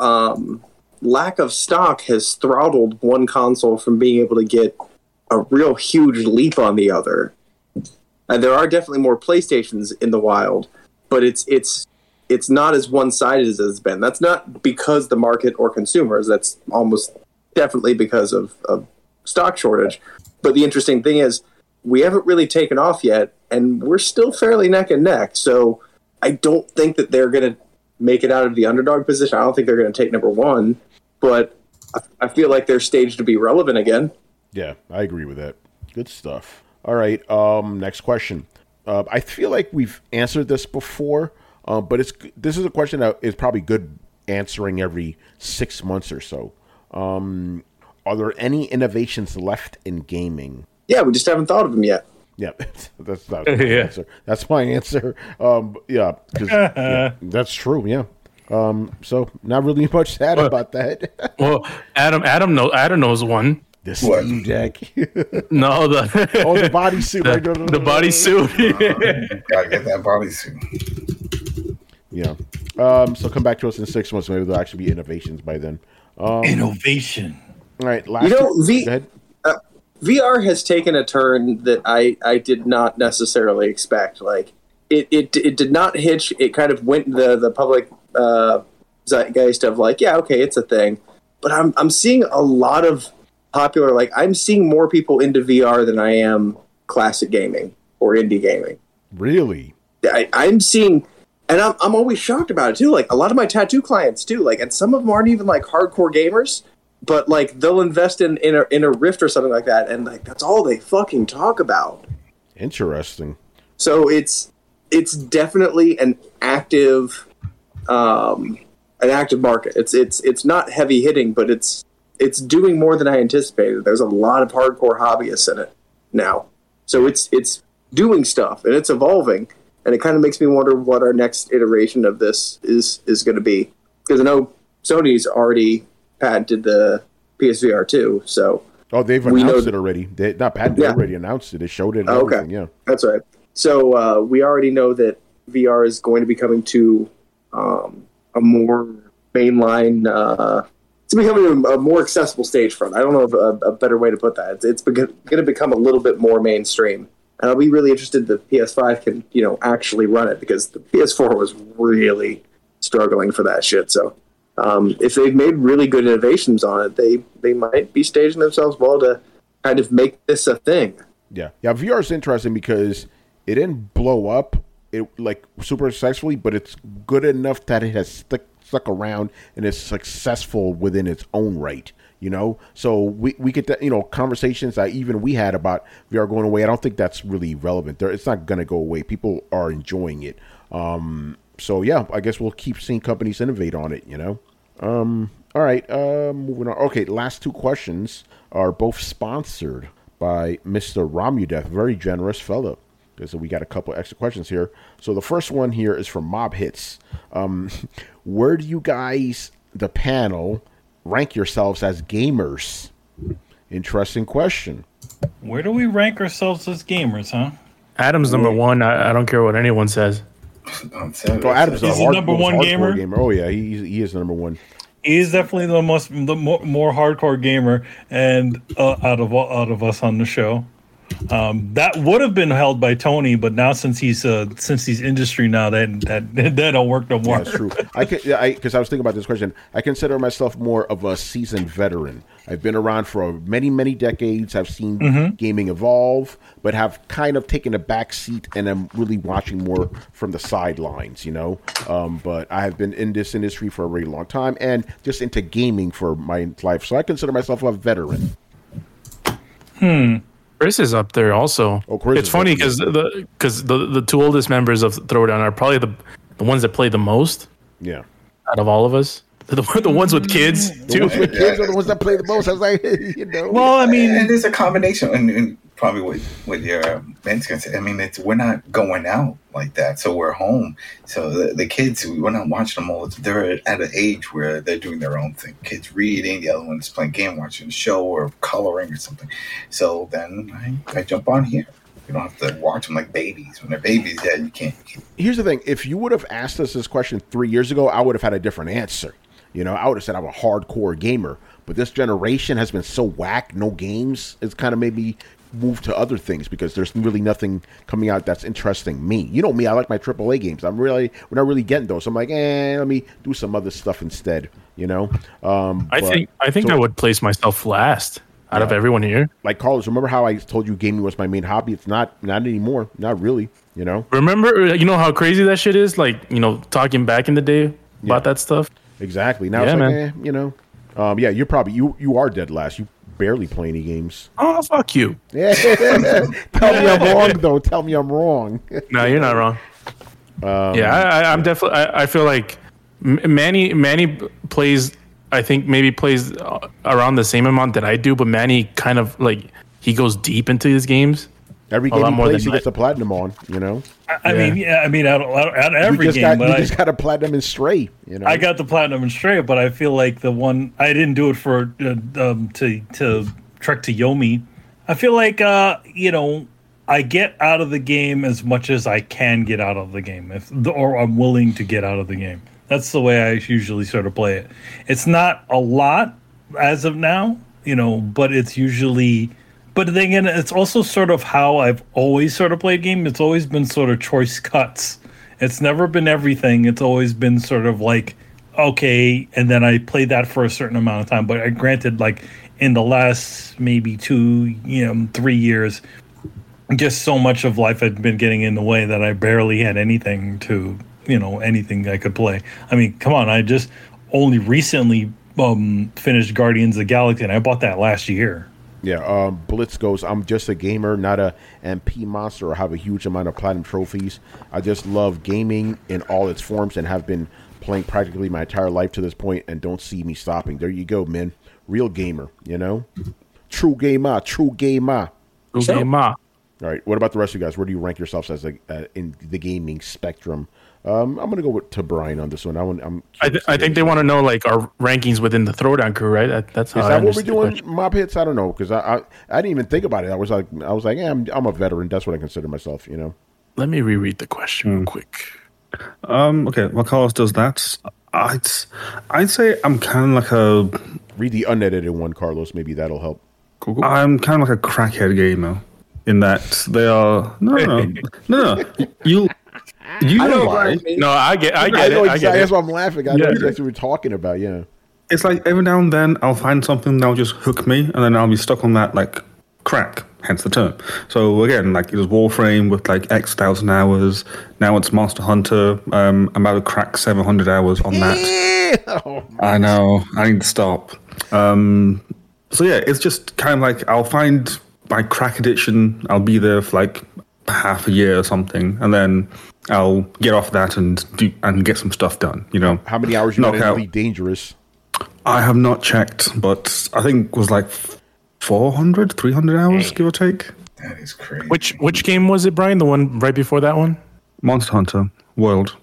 Um, lack of stock has throttled one console from being able to get a real huge leap on the other. And there are definitely more PlayStations in the wild, but it's it's it's not as one-sided as it's been. That's not because the market or consumers. That's almost definitely because of, of stock shortage. But the interesting thing is, we haven't really taken off yet, and we're still fairly neck and neck. So I don't think that they're going to make it out of the underdog position. I don't think they're going to take number one, but I, I feel like they're staged to be relevant again. Yeah, I agree with that. Good stuff. All right, um, next question. Uh, I feel like we've answered this before, uh, but it's this is a question that is probably good answering every six months or so. Um, are there any innovations left in gaming? Yeah, we just haven't thought of them yet. Yeah, that's not my Yeah. answer. That's my answer. Um, yeah, 'cause, yeah, that's true. Yeah. Um, so not really much to add Well- about that. Well, Adam Adam knows Adam knows one. The What? Steam Deck. No, the Oh, the bodysuit. the, right? No, no, no, the no, no. bodysuit. Gotta get that bodysuit. Yeah. Um, so come back to us in six months. Maybe there'll actually be innovations by then. Um, Innovation. all right. Last You know, two- V- Go ahead. Uh, V R has taken a turn that I, I did not necessarily expect. Like it, it it did not hitch. It kind of went the the public uh, zeitgeist of like, yeah, okay, it's a thing. But I'm I'm seeing a lot of popular. Like I'm seeing more people into V R than I am classic gaming or indie gaming. Really? I, I'm seeing, and I'm I'm always shocked about it too. Like a lot of my tattoo clients too. Like, and some of them aren't even like hardcore gamers. But like they'll invest in in a, in a Rift or something like that, and like that's all they fucking talk about. Interesting. So it's it's definitely an active, um, an active market. It's it's it's not heavy hitting, but it's it's doing more than I anticipated. There's a lot of hardcore hobbyists in it now, so it's it's doing stuff and it's evolving, and it kind of makes me wonder what our next iteration of this is is going to be, because I know Sony's already patented the P S V R two, so Oh, they've We announced know- it already. They not patented. They Yeah. already announced it. They showed it. And Oh, okay. everything, Yeah. that's right. So uh, we already know that V R is going to be coming to um, a more mainline. Uh, it's becoming a, a more accessible stage front. I don't know of a, a better way to put that. It's, it's going to become a little bit more mainstream, and I'll be really interested that P S five can, you know, actually run it, because the P S four was really struggling for that shit. So um, if they've made really good innovations on it, they they might be staging themselves well to kind of make this a thing. Yeah. Yeah. V R is interesting because it didn't blow up it like super successfully, but it's good enough that it has stuck stuck around and is successful within its own right. You know, so we we get that, you know, conversations that even we had about V R going away. I don't think that's really relevant. There, it's not going to go away. People are enjoying it. Um, so yeah, I guess we'll keep seeing companies innovate on it. You know. Um, all right. Uh, moving on. Okay, last two questions are both sponsored by Mister Romudeath, very generous fellow. So we got a couple extra questions here. So the first one here is from Mob Hits. Um, where do you guys, the panel, rank yourselves as gamers? Interesting question. Where do we rank ourselves as gamers, huh? Adam's number one. I, I don't care what anyone says. On Saturday, So Adam's a Is he hard, number most one hardcore gamer? Oh yeah, he he is the number one. He's definitely the most, the more, more hardcore gamer, and uh, out of all- out of us on the show. Um, that would have been held by Tony, but now since he's uh, since he's industry now, that that that don't work no more. Yeah, that's true. I can, yeah, I because I was thinking about this question. I consider myself more of a seasoned veteran. I've been around for many, many decades. I've seen Mhm. gaming evolve, but have kind of taken a back seat, and I'm really watching more from the sidelines. You know, um, but I have been in this industry for a very long time, and just into gaming for my life. So I consider myself a veteran. Hmm. Chris is up there also. Oh, Chris it's is funny up there. because the because the, the two oldest members of Throwdown are probably the the ones that play the most. Yeah. Out of all of us, the the ones with kids The too. ones with kids are the ones that play the most. I was like, you know. Well, I mean, and there's a combination, and, and probably what what your Ben's gonna say. I mean, it's we're not going out like that, so we're home. So the, the kids, we're not watching them all. They're at an age where they're doing their own thing. Kids reading, the other one's playing game, watching a show, or coloring or something. So then I, I jump on here. You don't have to watch them like babies. When they're babies, yeah, you can't. Here's the thing: if you would have asked us this question three years ago, I would have had a different answer. You know, I would have said I'm a hardcore gamer. But this generation has been so whack, no games. It's kind of made me move to other things because there's really nothing coming out that's interesting me. You know me, I like my triple A games. I'm really, we're not really getting those. So I'm like, eh, let me do some other stuff instead. You know, um, I but- think I think so- I would place myself last out of Yeah. everyone here. Like Carlos, remember how I told you gaming was my main hobby? It's not, not anymore. Not really. You know. Remember, you know how crazy that shit is. Like, you know, talking back in the day about that stuff. Exactly. Now Yeah, it's like, man. eh, you know, um, yeah, you're probably you you are dead last. You barely play any games. Oh, fuck you. Yeah. Tell me I'm wrong, though. Tell me I'm wrong. No, you're not wrong. Um, yeah, I, I, I'm definitely. I, I feel like M- Manny Manny plays. I think maybe plays uh, around the same amount that I do, but Manny kind of like he goes deep into his games. Every a game lot he more plays, than he gets a platinum on. You know. I, I mean, yeah, I mean, out, out, out of every you just game, got, but you I, just got a platinum in Stray. You know. I got the platinum and Stray, but I feel like the one I didn't do it for uh, um, to to Trek to Yomi. I feel like uh, you know I get out of the game as much as I can get out of the game, if the, or I'm willing to get out of the game. That's the way I usually sort of play it. It's not a lot as of now, you know, but it's usually. But then again, it's also sort of how I've always sort of played game. It's always been sort of choice cuts. It's never been everything. It's always been sort of like, okay, and then I played that for a certain amount of time. But I granted, like in the last maybe two, you know, three years, just so much of life had been getting in the way that I barely had anything to, you know, anything I could play. I mean, come on, I just only recently um, finished Guardians of the Galaxy, and I bought that last year. Yeah, um, Blitz goes, I'm just a gamer, not a M P monster or have a huge amount of platinum trophies. I just love gaming in all its forms and have been playing practically my entire life to this point and don't see me stopping. There you go, man. Real gamer, you know? True gamer, true gamer. True gamer. All right, what about the rest of you guys? Where do you rank yourselves as a, uh, in the gaming spectrum? Um, I'm going to go with, to Brian on this one. I want, I'm I, th- I think they want to know like our rankings within the Throwdown crew, right? That, that's how Is I that what we're understood the doing? question. Mob hits? I don't know because I, I I didn't even think about it. I was like I was like, yeah, I'm I'm a veteran. That's what I consider myself. You know. Let me reread the question real quick. Um, okay, while Carlos does that, I'd I'd say I'm kind of like a Read the unedited one, Carlos. Maybe that'll help. I'm kind of like a crackhead gamer in that they are no no no no, no. you you I know know why. No, I get, I I get know it. I exactly. get That's it. why I'm laughing. I know Yeah. exactly what we're talking about. Yeah. It's like every now and then I'll find something that'll just hook me, and then I'll be stuck on that like crack. Hence the term. So again, like it was Warframe with like X thousand hours. Now it's Monster Hunter. Um, I'm about to crack seven hundred hours on that. Oh, I know. I need to stop. Um, so yeah, it's just kind of like I'll find my crack addiction. I'll be there for like half a year or something, and then I'll get off that and do and get some stuff done. You know, how many hours you knock got in out? Elite Dangerous? I have not checked, but I think it was like four hundred, three hundred hours, give or take. That is crazy. Which which game was it, Brian? The one right before that one? Monster Hunter World.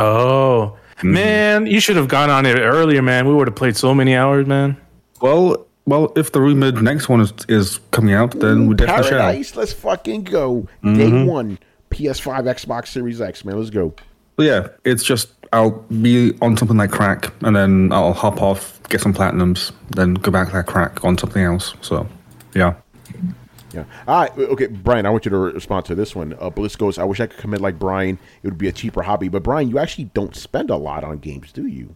Oh man, you should have gone on it earlier, man. We would have played so many hours, man. Well, well, if the rumored next one is, is coming out, then we definitely shall. Paradise. Let's fucking go. Day Mhm. one. P S five, Xbox Series X. Man, let's go. But yeah, it's just I'll be on something like crack, and then I'll hop off, get some platinums, then go back to that crack on something else. So, yeah. Yeah. All right. Okay, Brian, I want you to respond to this one. Uh, Bliss goes, I wish I could commit like Brian. It would be a cheaper hobby. But, Brian, you actually don't spend a lot on games, do you?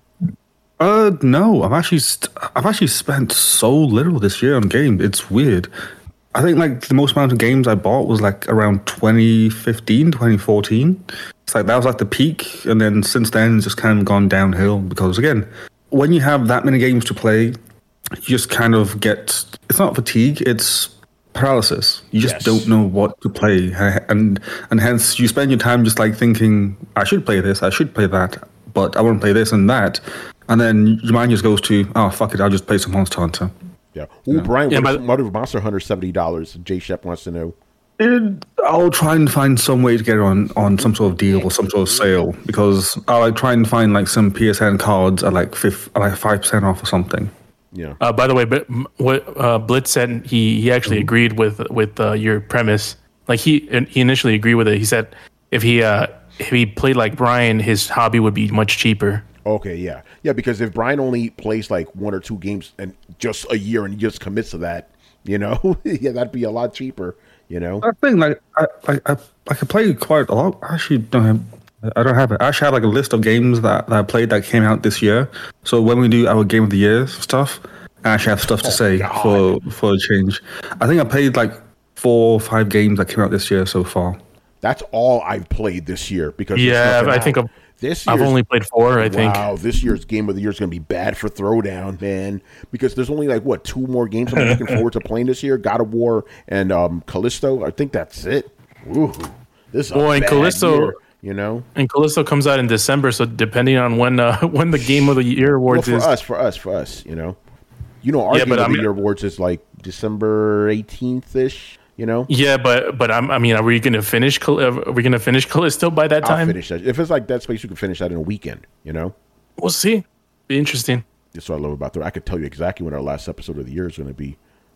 Uh, no. I've actually, st- I've actually spent so little this year on games. It's weird. I think like the most amount of games I bought was like around twenty fifteen, twenty fourteen. It's like that was like the peak. And then since then, it's just kind of gone downhill because, again, when you have that many games to play, you just kind of get, it's not fatigue, it's paralysis. You just Yes. don't know what to play, and and hence you spend your time just like thinking, I should play this, I should play that, but I want to play this and that, and then your mind just goes to, oh fuck it, I'll just play some Monster Hunter. Yeah. Ooh, Yeah. Brian, Yeah, what, but- if, what if Monster Hunter seventy dollars? Jay Shep wants to know. It, I'll try and find some way to get it on on some sort of deal or some sort of sale, because I'll like try and find like some P S N cards at like fifth, at like five percent off or something. Yeah. Uh, by the way, but m- what uh, Blitz said, he he actually agreed with with uh, your premise. Like he he initially agreed with it. He said if he uh, if he played like Brian, his hobby would be much cheaper. Okay, yeah. Yeah, because if Brian only plays like one or two games and just a year and he just commits to that, you know, yeah, that'd be a lot cheaper, you know? I think like I I I, I could play quite a lot. I actually don't have. I don't have it. I actually have like a list of games that, that I played that came out this year. So when we do our Game of the Year stuff, I actually have stuff to Oh, say God. for for a change. I think I played like four or five games that came out this year so far. That's all I've played this year because there's Yeah, nothing I out. think I've, this I've year's- only played four. I think. Wow, this year's Game of the Year is going to be bad for Throwdown, man. Because there's only like what two more games I'm looking forward to playing this year: God of War and um, Callisto. I think that's it. Ooh, this is a Boy, and bad Callisto- year, you know. And Callisto comes out in December, so depending on when uh, when the Game of the Year Well, awards for is, us, for us, for us, you know. You know, our Yeah, Game but of I the mean- Year awards is like December eighteenth ish. You know, yeah, but but I'm, I mean, are we going to finish? Cal- Are we going to finish Callisto by that I'll time? finish that. If it's like Dead Space, you can finish that in a weekend. You know. We'll see. Be interesting. That's what I love about that. I could tell you exactly when our last episode of the year is going to be.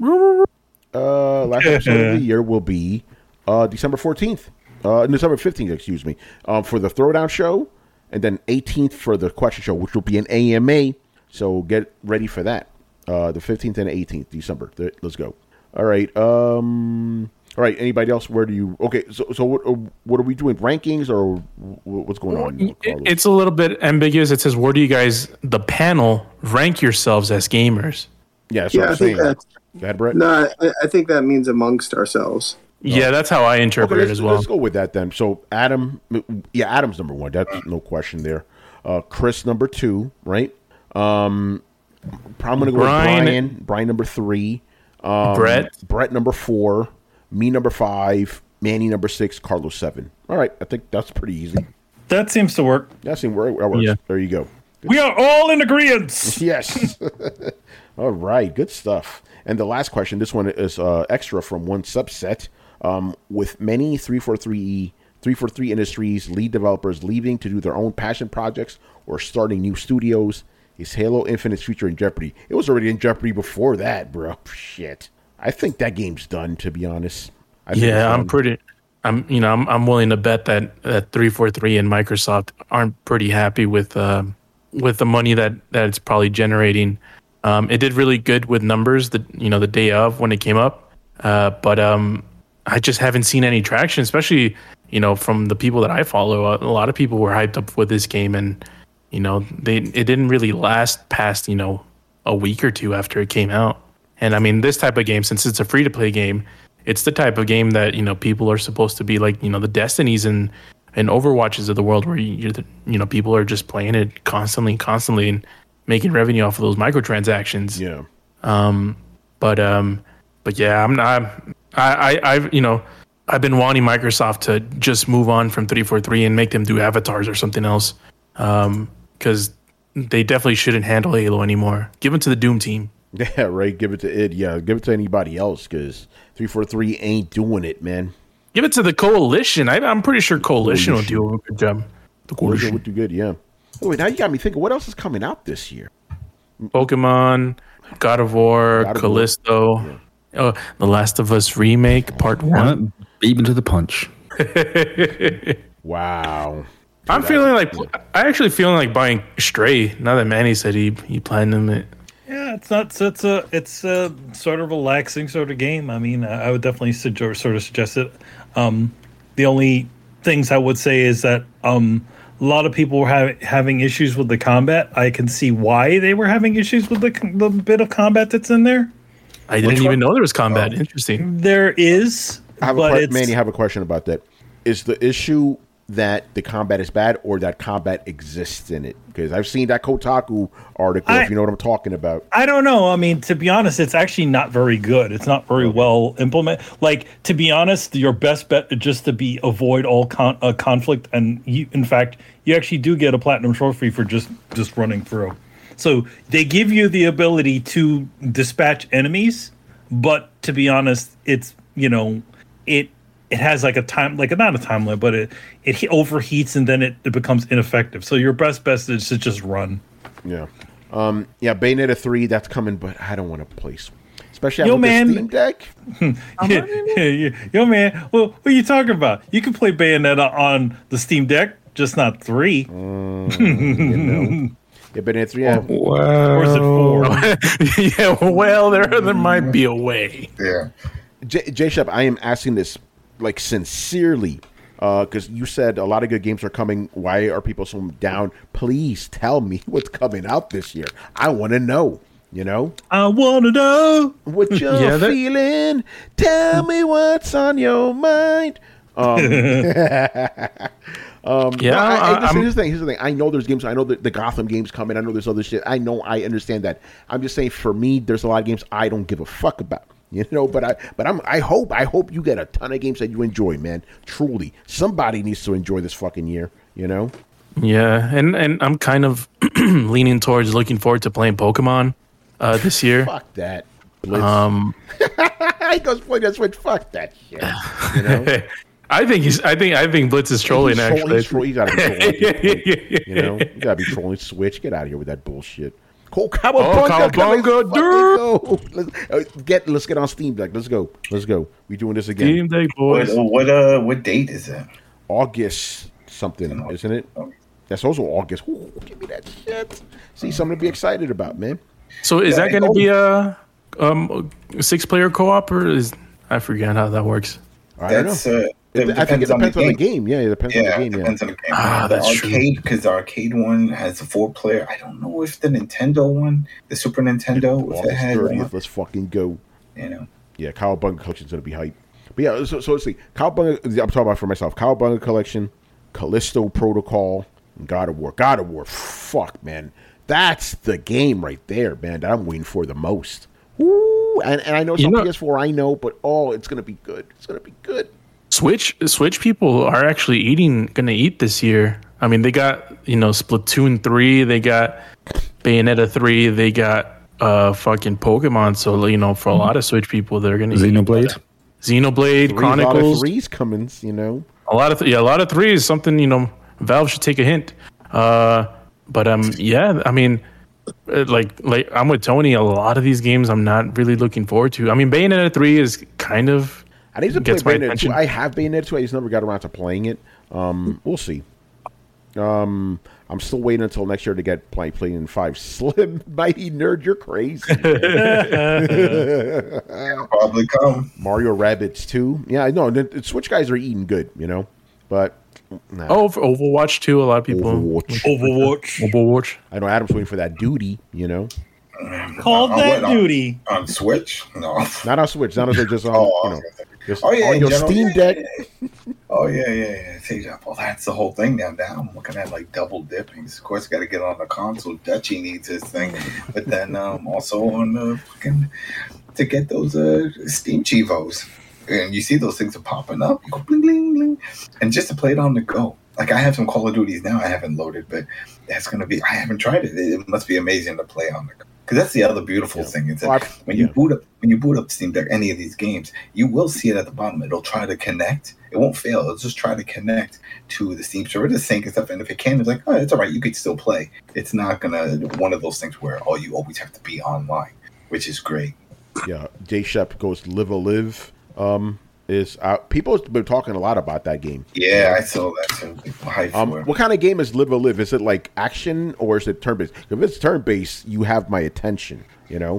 Uh, last episode of the year will be uh, December fourteenth. Uh, December fifteenth, excuse me, um, for the Throwdown show, and then eighteenth for the question show, which will be an A M A. So get ready for that. Uh, the fifteenth and eighteenth December. Th- Let's go. All right. Um, all right. Anybody else? Where do you? Okay. So, so what? uh, What are we doing? Rankings or wh- what's going on? It- Carlos? It's a little bit ambiguous. It says, "Where do you guys, the panel, rank yourselves as gamers?" yeah. That's Yeah, what I I'm think saying. that's Go ahead, Brett. no. I, I think that means amongst ourselves. Yeah, that's how I interpret Okay, it let's, as well. let's go with that then. So Adam, yeah, Adam's number one. That's no question there. Uh, Chris number two, right? Um, I'm gonna go Brian- with Brian. Brian number three. Um, Brett. Brett number four. Me number five. Manny number six. Carlos seven. All right, I think that's pretty easy. That seems to work. That seems where that works. Yeah. There you go. We are all in agreement. Yes. All right. Good stuff. And the last question, this one is uh, extra from one subset. Um, with many three forty-three three forty-three Industries lead developers leaving to do their own passion projects or starting new studios, is Halo Infinite's future in jeopardy? It was already in jeopardy before that, bro. Shit. I think that game's done, to be honest. I think it's Yeah, I'm done. pretty. I'm you know I'm I'm willing to bet that that three forty-three and Microsoft aren't pretty happy with uh, with the money that that it's probably generating. Um, it did really good with numbers the you know the day of when it came up, uh, but um, I just haven't seen any traction, especially you know from the people that I follow. A lot of people were hyped up with this game, and you know they it didn't really last past you know a week or two after it came out. And I mean, this type of game, since it's a free to play game, it's the type of game that you know people are supposed to be like you know the Destinies and and Overwatches of the world, where you you know people are just playing it constantly, and constantly, and making revenue off of those microtransactions. Yeah. Um, but um, but yeah, I'm not. I, I I've you know I've been wanting Microsoft to just move on from three forty-three and make them do avatars or something else, um, because they definitely shouldn't handle Halo anymore. Give it to the Doom team. Yeah, right. Give it to it. Yeah, give it to anybody else because three forty-three ain't doing it, man. Give it to the Coalition. I, I'm pretty sure Coalition, will do a good job. The Coalition Coalition. would do good, yeah. Oh, wait, now you got me thinking. What else is coming out this year? Pokemon, God of War, God of War. Callisto, oh, The Last of Us remake, part one. Beat into the punch. Wow. I'm feeling like I actually feeling like buying Stray. Now that Manny said he he planned it. Yeah, it's not. So it's a it's a sort of relaxing sort of game. I mean, I would definitely suggest, sort of suggest it. Um, the only things I would say is that um, a lot of people were ha- having issues with the combat. I can see why they were having issues with the, the bit of combat that's in there. I didn't even know there was combat. Oh. Interesting. There is. I have but a que- it's, Manny, I have a question about that. Is the issue that the combat is bad or that combat exists in it? Because I've seen that Kotaku article, I, if you know what I'm talking about. I don't know. I mean, to be honest, it's actually not very good. It's not very okay. well implemented. Like, to be honest, your best bet is just to be avoid all con- uh, conflict. And you, in fact, you actually do get a platinum trophy for just, just running through. So they give you the ability to dispatch enemies, but to be honest, it's, you know, it it has like a time, like not a time limit, but it, it overheats and then it, it becomes ineffective. So your best bet is to just run. Yeah. Um, yeah, Bayonetta three, that's coming, but I don't want to play. Especially Yo, with man. the Steam Deck. yeah, yeah, yeah. Yo, man, well, what are you talking about? You can play Bayonetta on the Steam Deck, just not three. Mm, you know. Yeah, Bayonetta three, yeah. Oh, wow. Or is it four? yeah, well, there there might be a way. Yeah. J- J-Shep, I am asking this like sincerely because uh, you said a lot of good games are coming. Why are people so down? Please tell me what's coming out this year. I want to know. You know, I want to know what you're yeah, that- feeling. Tell me what's on your mind. Um, um, yeah, I, I, I, listen, here's the thing. Here's the thing. I know there's games. I know that the Gotham games coming. I know there's other shit. I know. I understand that. I'm just saying. For me, there's a lot of games I don't give a fuck about. You know, but I, but I'm, I hope, I hope you get a ton of games that you enjoy, man. Truly, somebody needs to enjoy this fucking year. You know. Yeah, and and I'm kind of leaning towards looking forward to playing Pokemon uh, this year. Fuck that. Blitz. Um, I goes play that Switch. Fuck that shit. You know. I think he's. I think. I think Blitz is trolling. He's actually, troll, he's troll, you gotta be trolling. You know, you gotta be trolling Switch. Get out of here with that bullshit. Cool, Cowabunga, oh, let's, uh, get let's get on Steam Deck. Let's go. Let's go. We doing this again. Steam Deck, boys. What, what uh what date is it? August something, isn't it? That's also August. Ooh, give me that shit. See, something to be excited about, man. So is yeah, that going to be a um a six player co op or is I forget how that works? I don't That's, know. Uh, It I think it depends on the, on the game. Yeah, it depends yeah, on the game. It depends yeah. on the game. Ah, the that's arcade, because the arcade one has a four player. I don't know if the Nintendo one, the Super Nintendo, if August it had thirtieth, one. let's fucking go. You know. Yeah, Cowabunga Collection's gonna be hype. But yeah, so, so let's see. Cowabunga, I'm talking about for myself. Cowabunga Collection, Callisto Protocol, and God of War. God of War, fuck, man. That's the game right there, man, that I'm waiting for the most. Woo! And, and I know it's You on know- P S four, I know, but oh, it's gonna be good. It's gonna be good. Switch Switch people are actually eating going to eat this year. I mean, they got, you know, Splatoon three, they got Bayonetta three, they got uh fucking Pokemon. So, you know, for a lot of Switch people, they're going to Xenoblade. Xenoblade Three's, Chronicles. A lot of threes coming, you know. A lot of th- yeah, a lot of three is something, you know, Valve should take a hint. Uh but um yeah, I mean uh, like like I'm with Tony, a lot of these games I'm not really looking forward to. I mean, Bayonetta three is kind of I need to play gets my Bayonetta two. attention. I have Bayonetta two. I just never got around to playing it. Um, we'll see. Um, I'm still waiting until next year to get play playing five. Slim Mighty Nerd, you're crazy. Probably come. Mario Rabbids two. Yeah, I know. The, the Switch guys are eating good, you know. But nah. Oh, for Overwatch too. A lot of people. Overwatch. Overwatch. Overwatch. I know Adam's waiting for that duty, you know. Call Oh, that wait, on- duty. On Switch? No. Not on Switch. Not on Switch. Just on, Oh, you know, just Oh, yeah, on in your general, Steam yeah, Deck. yeah, yeah. Oh, yeah, yeah, yeah. See, well, that's the whole thing now. Now I'm looking at like double dipping. Of course, got to get on the console. Dutchy needs his thing. But then um, also on the fucking, to get those uh, Steam Chivos. And you see those things are popping up. You go bling, bling, bling. And just to play it on the go. Like, I have some Call of Duties now I haven't loaded, but that's going to be, I haven't tried it. It must be amazing to play on the go. Because that's the other beautiful Yeah. thing. Is that Well, I- when you yeah. boot up when you boot up Steam Deck, any of these games, you will see it at the bottom. It'll try to connect. It won't fail. It'll just try to connect to the Steam server to sync and stuff. And if it can, it's like, oh, it's all right. You could still play. It's not gonna one of those things where oh, you always have to be online, which is great. Yeah, J Shep goes live a live. Um, is uh, people have been talking a lot about that game. Yeah, I saw that too. Hype Um, for it. what kind of game is Live a Live? Is it like action or is it turn based? If it's turn based, you have my attention. You know.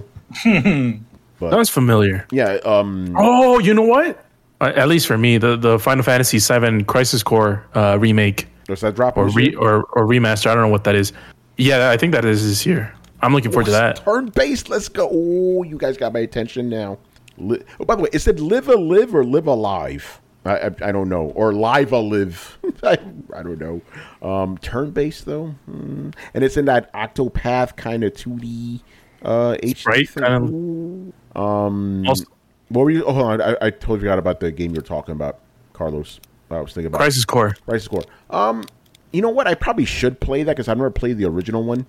But Sounds familiar. yeah, um, Oh, you know what? Uh, at least for me, the, the Final Fantasy seven Crisis Core uh, remake does that drop or this re year? or, or remaster. I don't know what that is. Yeah, I think that is this year. I'm looking forward to that. Turn based. Let's go. Oh, you guys got my attention now. Li- oh, by the way, is it Live a Live or Live Alive? I, I, I don't know. Or Live a Live. I, I don't know. Um, turn based though, hmm. And it's in that Octopath kind of two D uh, H D Right, thing. kind of. Um, Also- what were you? Oh, hold on. I, I totally forgot about the game you were talking about, Carlos. I was thinking about Crisis Core. Crisis Core. Um, you know what? I probably should play that because I've never played the original one.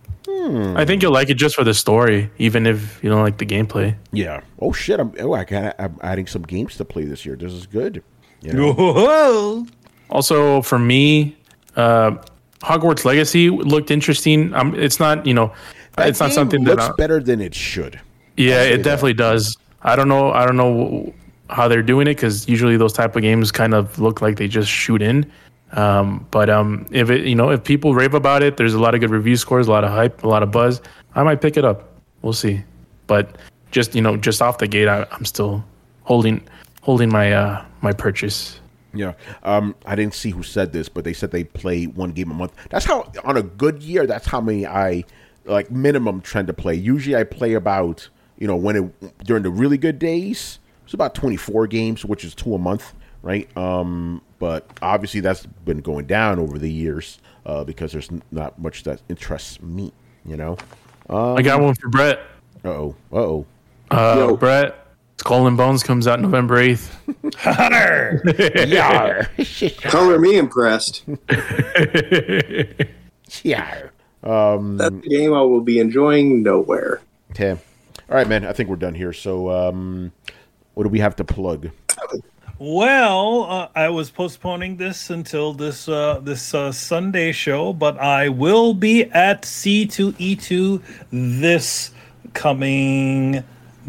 I think you'll like it just for the story, even if you don't like the gameplay. Yeah. Oh shit! I'm. Oh, I got. I'm adding some games to play this year. This is good. You know? Whoa. Also, for me, uh, Hogwarts Legacy looked interesting. Um, it's not, you know, That it's not game something looks that. I, better than it should. yeah, I'll say it definitely does. I don't know. I don't know how they're doing it because usually those type of games kind of look like they just shoot in. Um, but um, if it, you know, if people rave about it, there's a lot of good review scores, a lot of hype, a lot of buzz. I might pick it up. We'll see. But just you know, just off the gate, I, I'm still holding holding my uh, my purchase. Yeah. Um, I didn't see who said this, but they said they play one game a month. That's how on a good year. That's how many I like minimum trend to play. Usually, I play about you know when it during the really good days. It's about twenty-four games, which is two a month, right? Um, but obviously that's been going down over the years uh, because there's n- not much that interests me. You know. Um, I got one for Brett. Uh oh. Uh oh. Uh, Yo. Brett, Skull and Bones comes out November eighth. Hunter. Yeah. Color me impressed. Yeah. Um, That's a game I will be enjoying nowhere. Okay. All right, man. I think we're done here. So, um, what do we have to plug? Well, uh, I was postponing this until this uh, this uh, Sunday show, but I will be at C two E two this coming,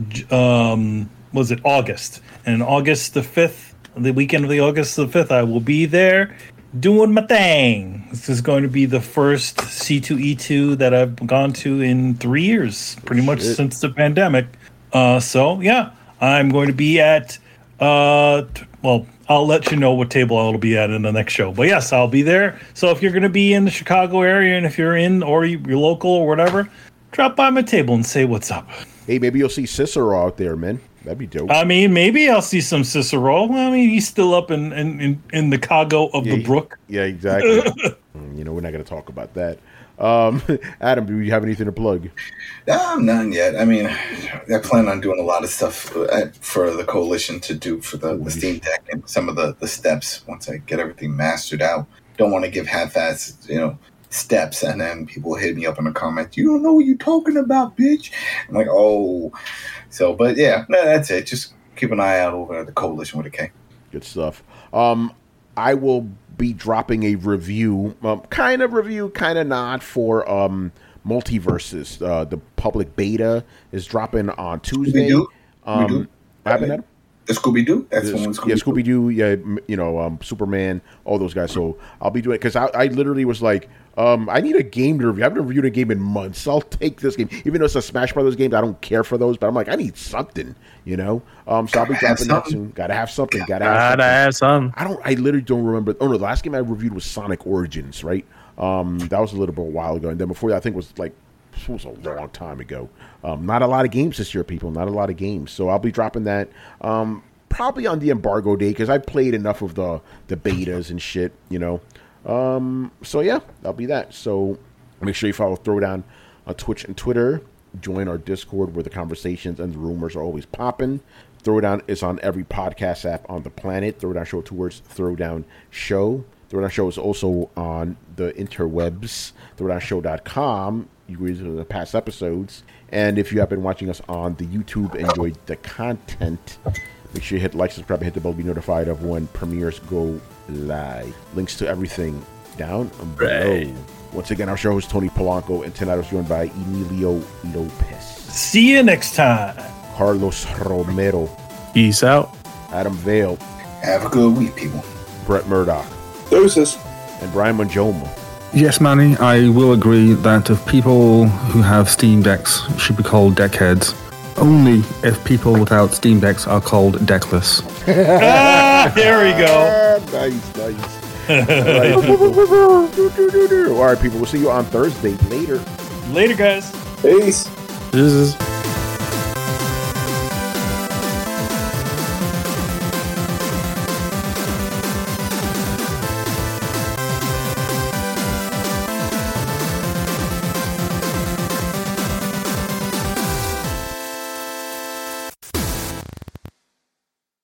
um, was it August? And August the fifth, the weekend of the August the fifth, I will be there doing my thing. This is going to be the first C two E two that I've gone to in three years, pretty much Shit. since the pandemic. Uh, so, yeah, I'm going to be at... Uh, t- well, I'll let you know what table I'll be at in the next show. But yes, I'll be there. So if you're going to be in the Chicago area, and if you're in or you- you're local or whatever, drop by my table and say what's up. Hey, maybe you'll see Cicero out there, man. That'd be dope. I mean, maybe I'll see some Cicero. I mean, he's still up in in, in, in the Chicago of Yeah, the he- Brook. Yeah, exactly. Mm, you know, we're not going to talk about that. Um, Adam, do you have anything to plug? No, none yet. I mean, I plan on doing a lot of stuff uh, for the coalition to do for the, the Steam Deck and some of the, the steps once I get everything mastered out. Don't want to give half-assed, you know, steps and then people hit me up in the comments. You don't know what you're talking about, bitch. I'm like, oh. So, but yeah, no, that's it. Just keep an eye out over at the coalition with a K. Good stuff. Um, I will be dropping a review, um, kind of review, kind of not, for um, Multiverses. Uh, the public beta is dropping on Tuesday. Scooby-Doo? Um, Scooby-Doo? what happened, Adam? The Scooby-Doo? That's Yeah, the one yeah, Scooby-Doo. Scooby Doo, yeah, m- you know, um, Superman, all those guys. So I'll be doing it because I, I literally was like, um, I need a game to review. I haven't reviewed a game in months. So I'll take this game, even though it's a Smash Brothers game. I don't care for those, but I'm like, I need something, you know. Um, so I'll be Gotta have dropping that something. soon. Gotta have something. Gotta have Gotta something. have some. I don't. I literally don't remember. Oh no, the last game I reviewed was Sonic Origins, right? Um, that was a little bit a while ago, and then before that, I think was like it was a long time ago. Um, not a lot of games this year, people. Not a lot of games. So I'll be dropping that. Um, probably on the embargo day because I played enough of the the betas and shit, you know. Um, so yeah, that'll be that. So make sure you follow Throwdown on Twitch and Twitter. Join our Discord where the conversations and the rumors are always popping. Throwdown is on every podcast app on the planet. Throwdown Show, two words, Throwdown Show. Throwdown Show is also on the interwebs, throwdown show dot com. You can read the past episodes. And if you have been watching us on the YouTube and enjoyed the content, make sure you hit like, subscribe, and hit the bell to be notified of when premieres go live. Links to everything down below. Right. Once again, our show host Tony Polanco, and tonight I was joined by Emilio Lopez, See you next time. Carlos Romero, Peace out. Adam Vale, Have a good week, people. Brett Murdoch, Deuces. and Brian Manjoma. Yes, Manny, I will agree that if people who have Steam Decks should be called deckheads, only if people without Steam Decks are called deckless. Ah, there we go. Nice, nice. All right, people. All right, people. We'll see you on Thursday. Later. Later, guys. Peace. This is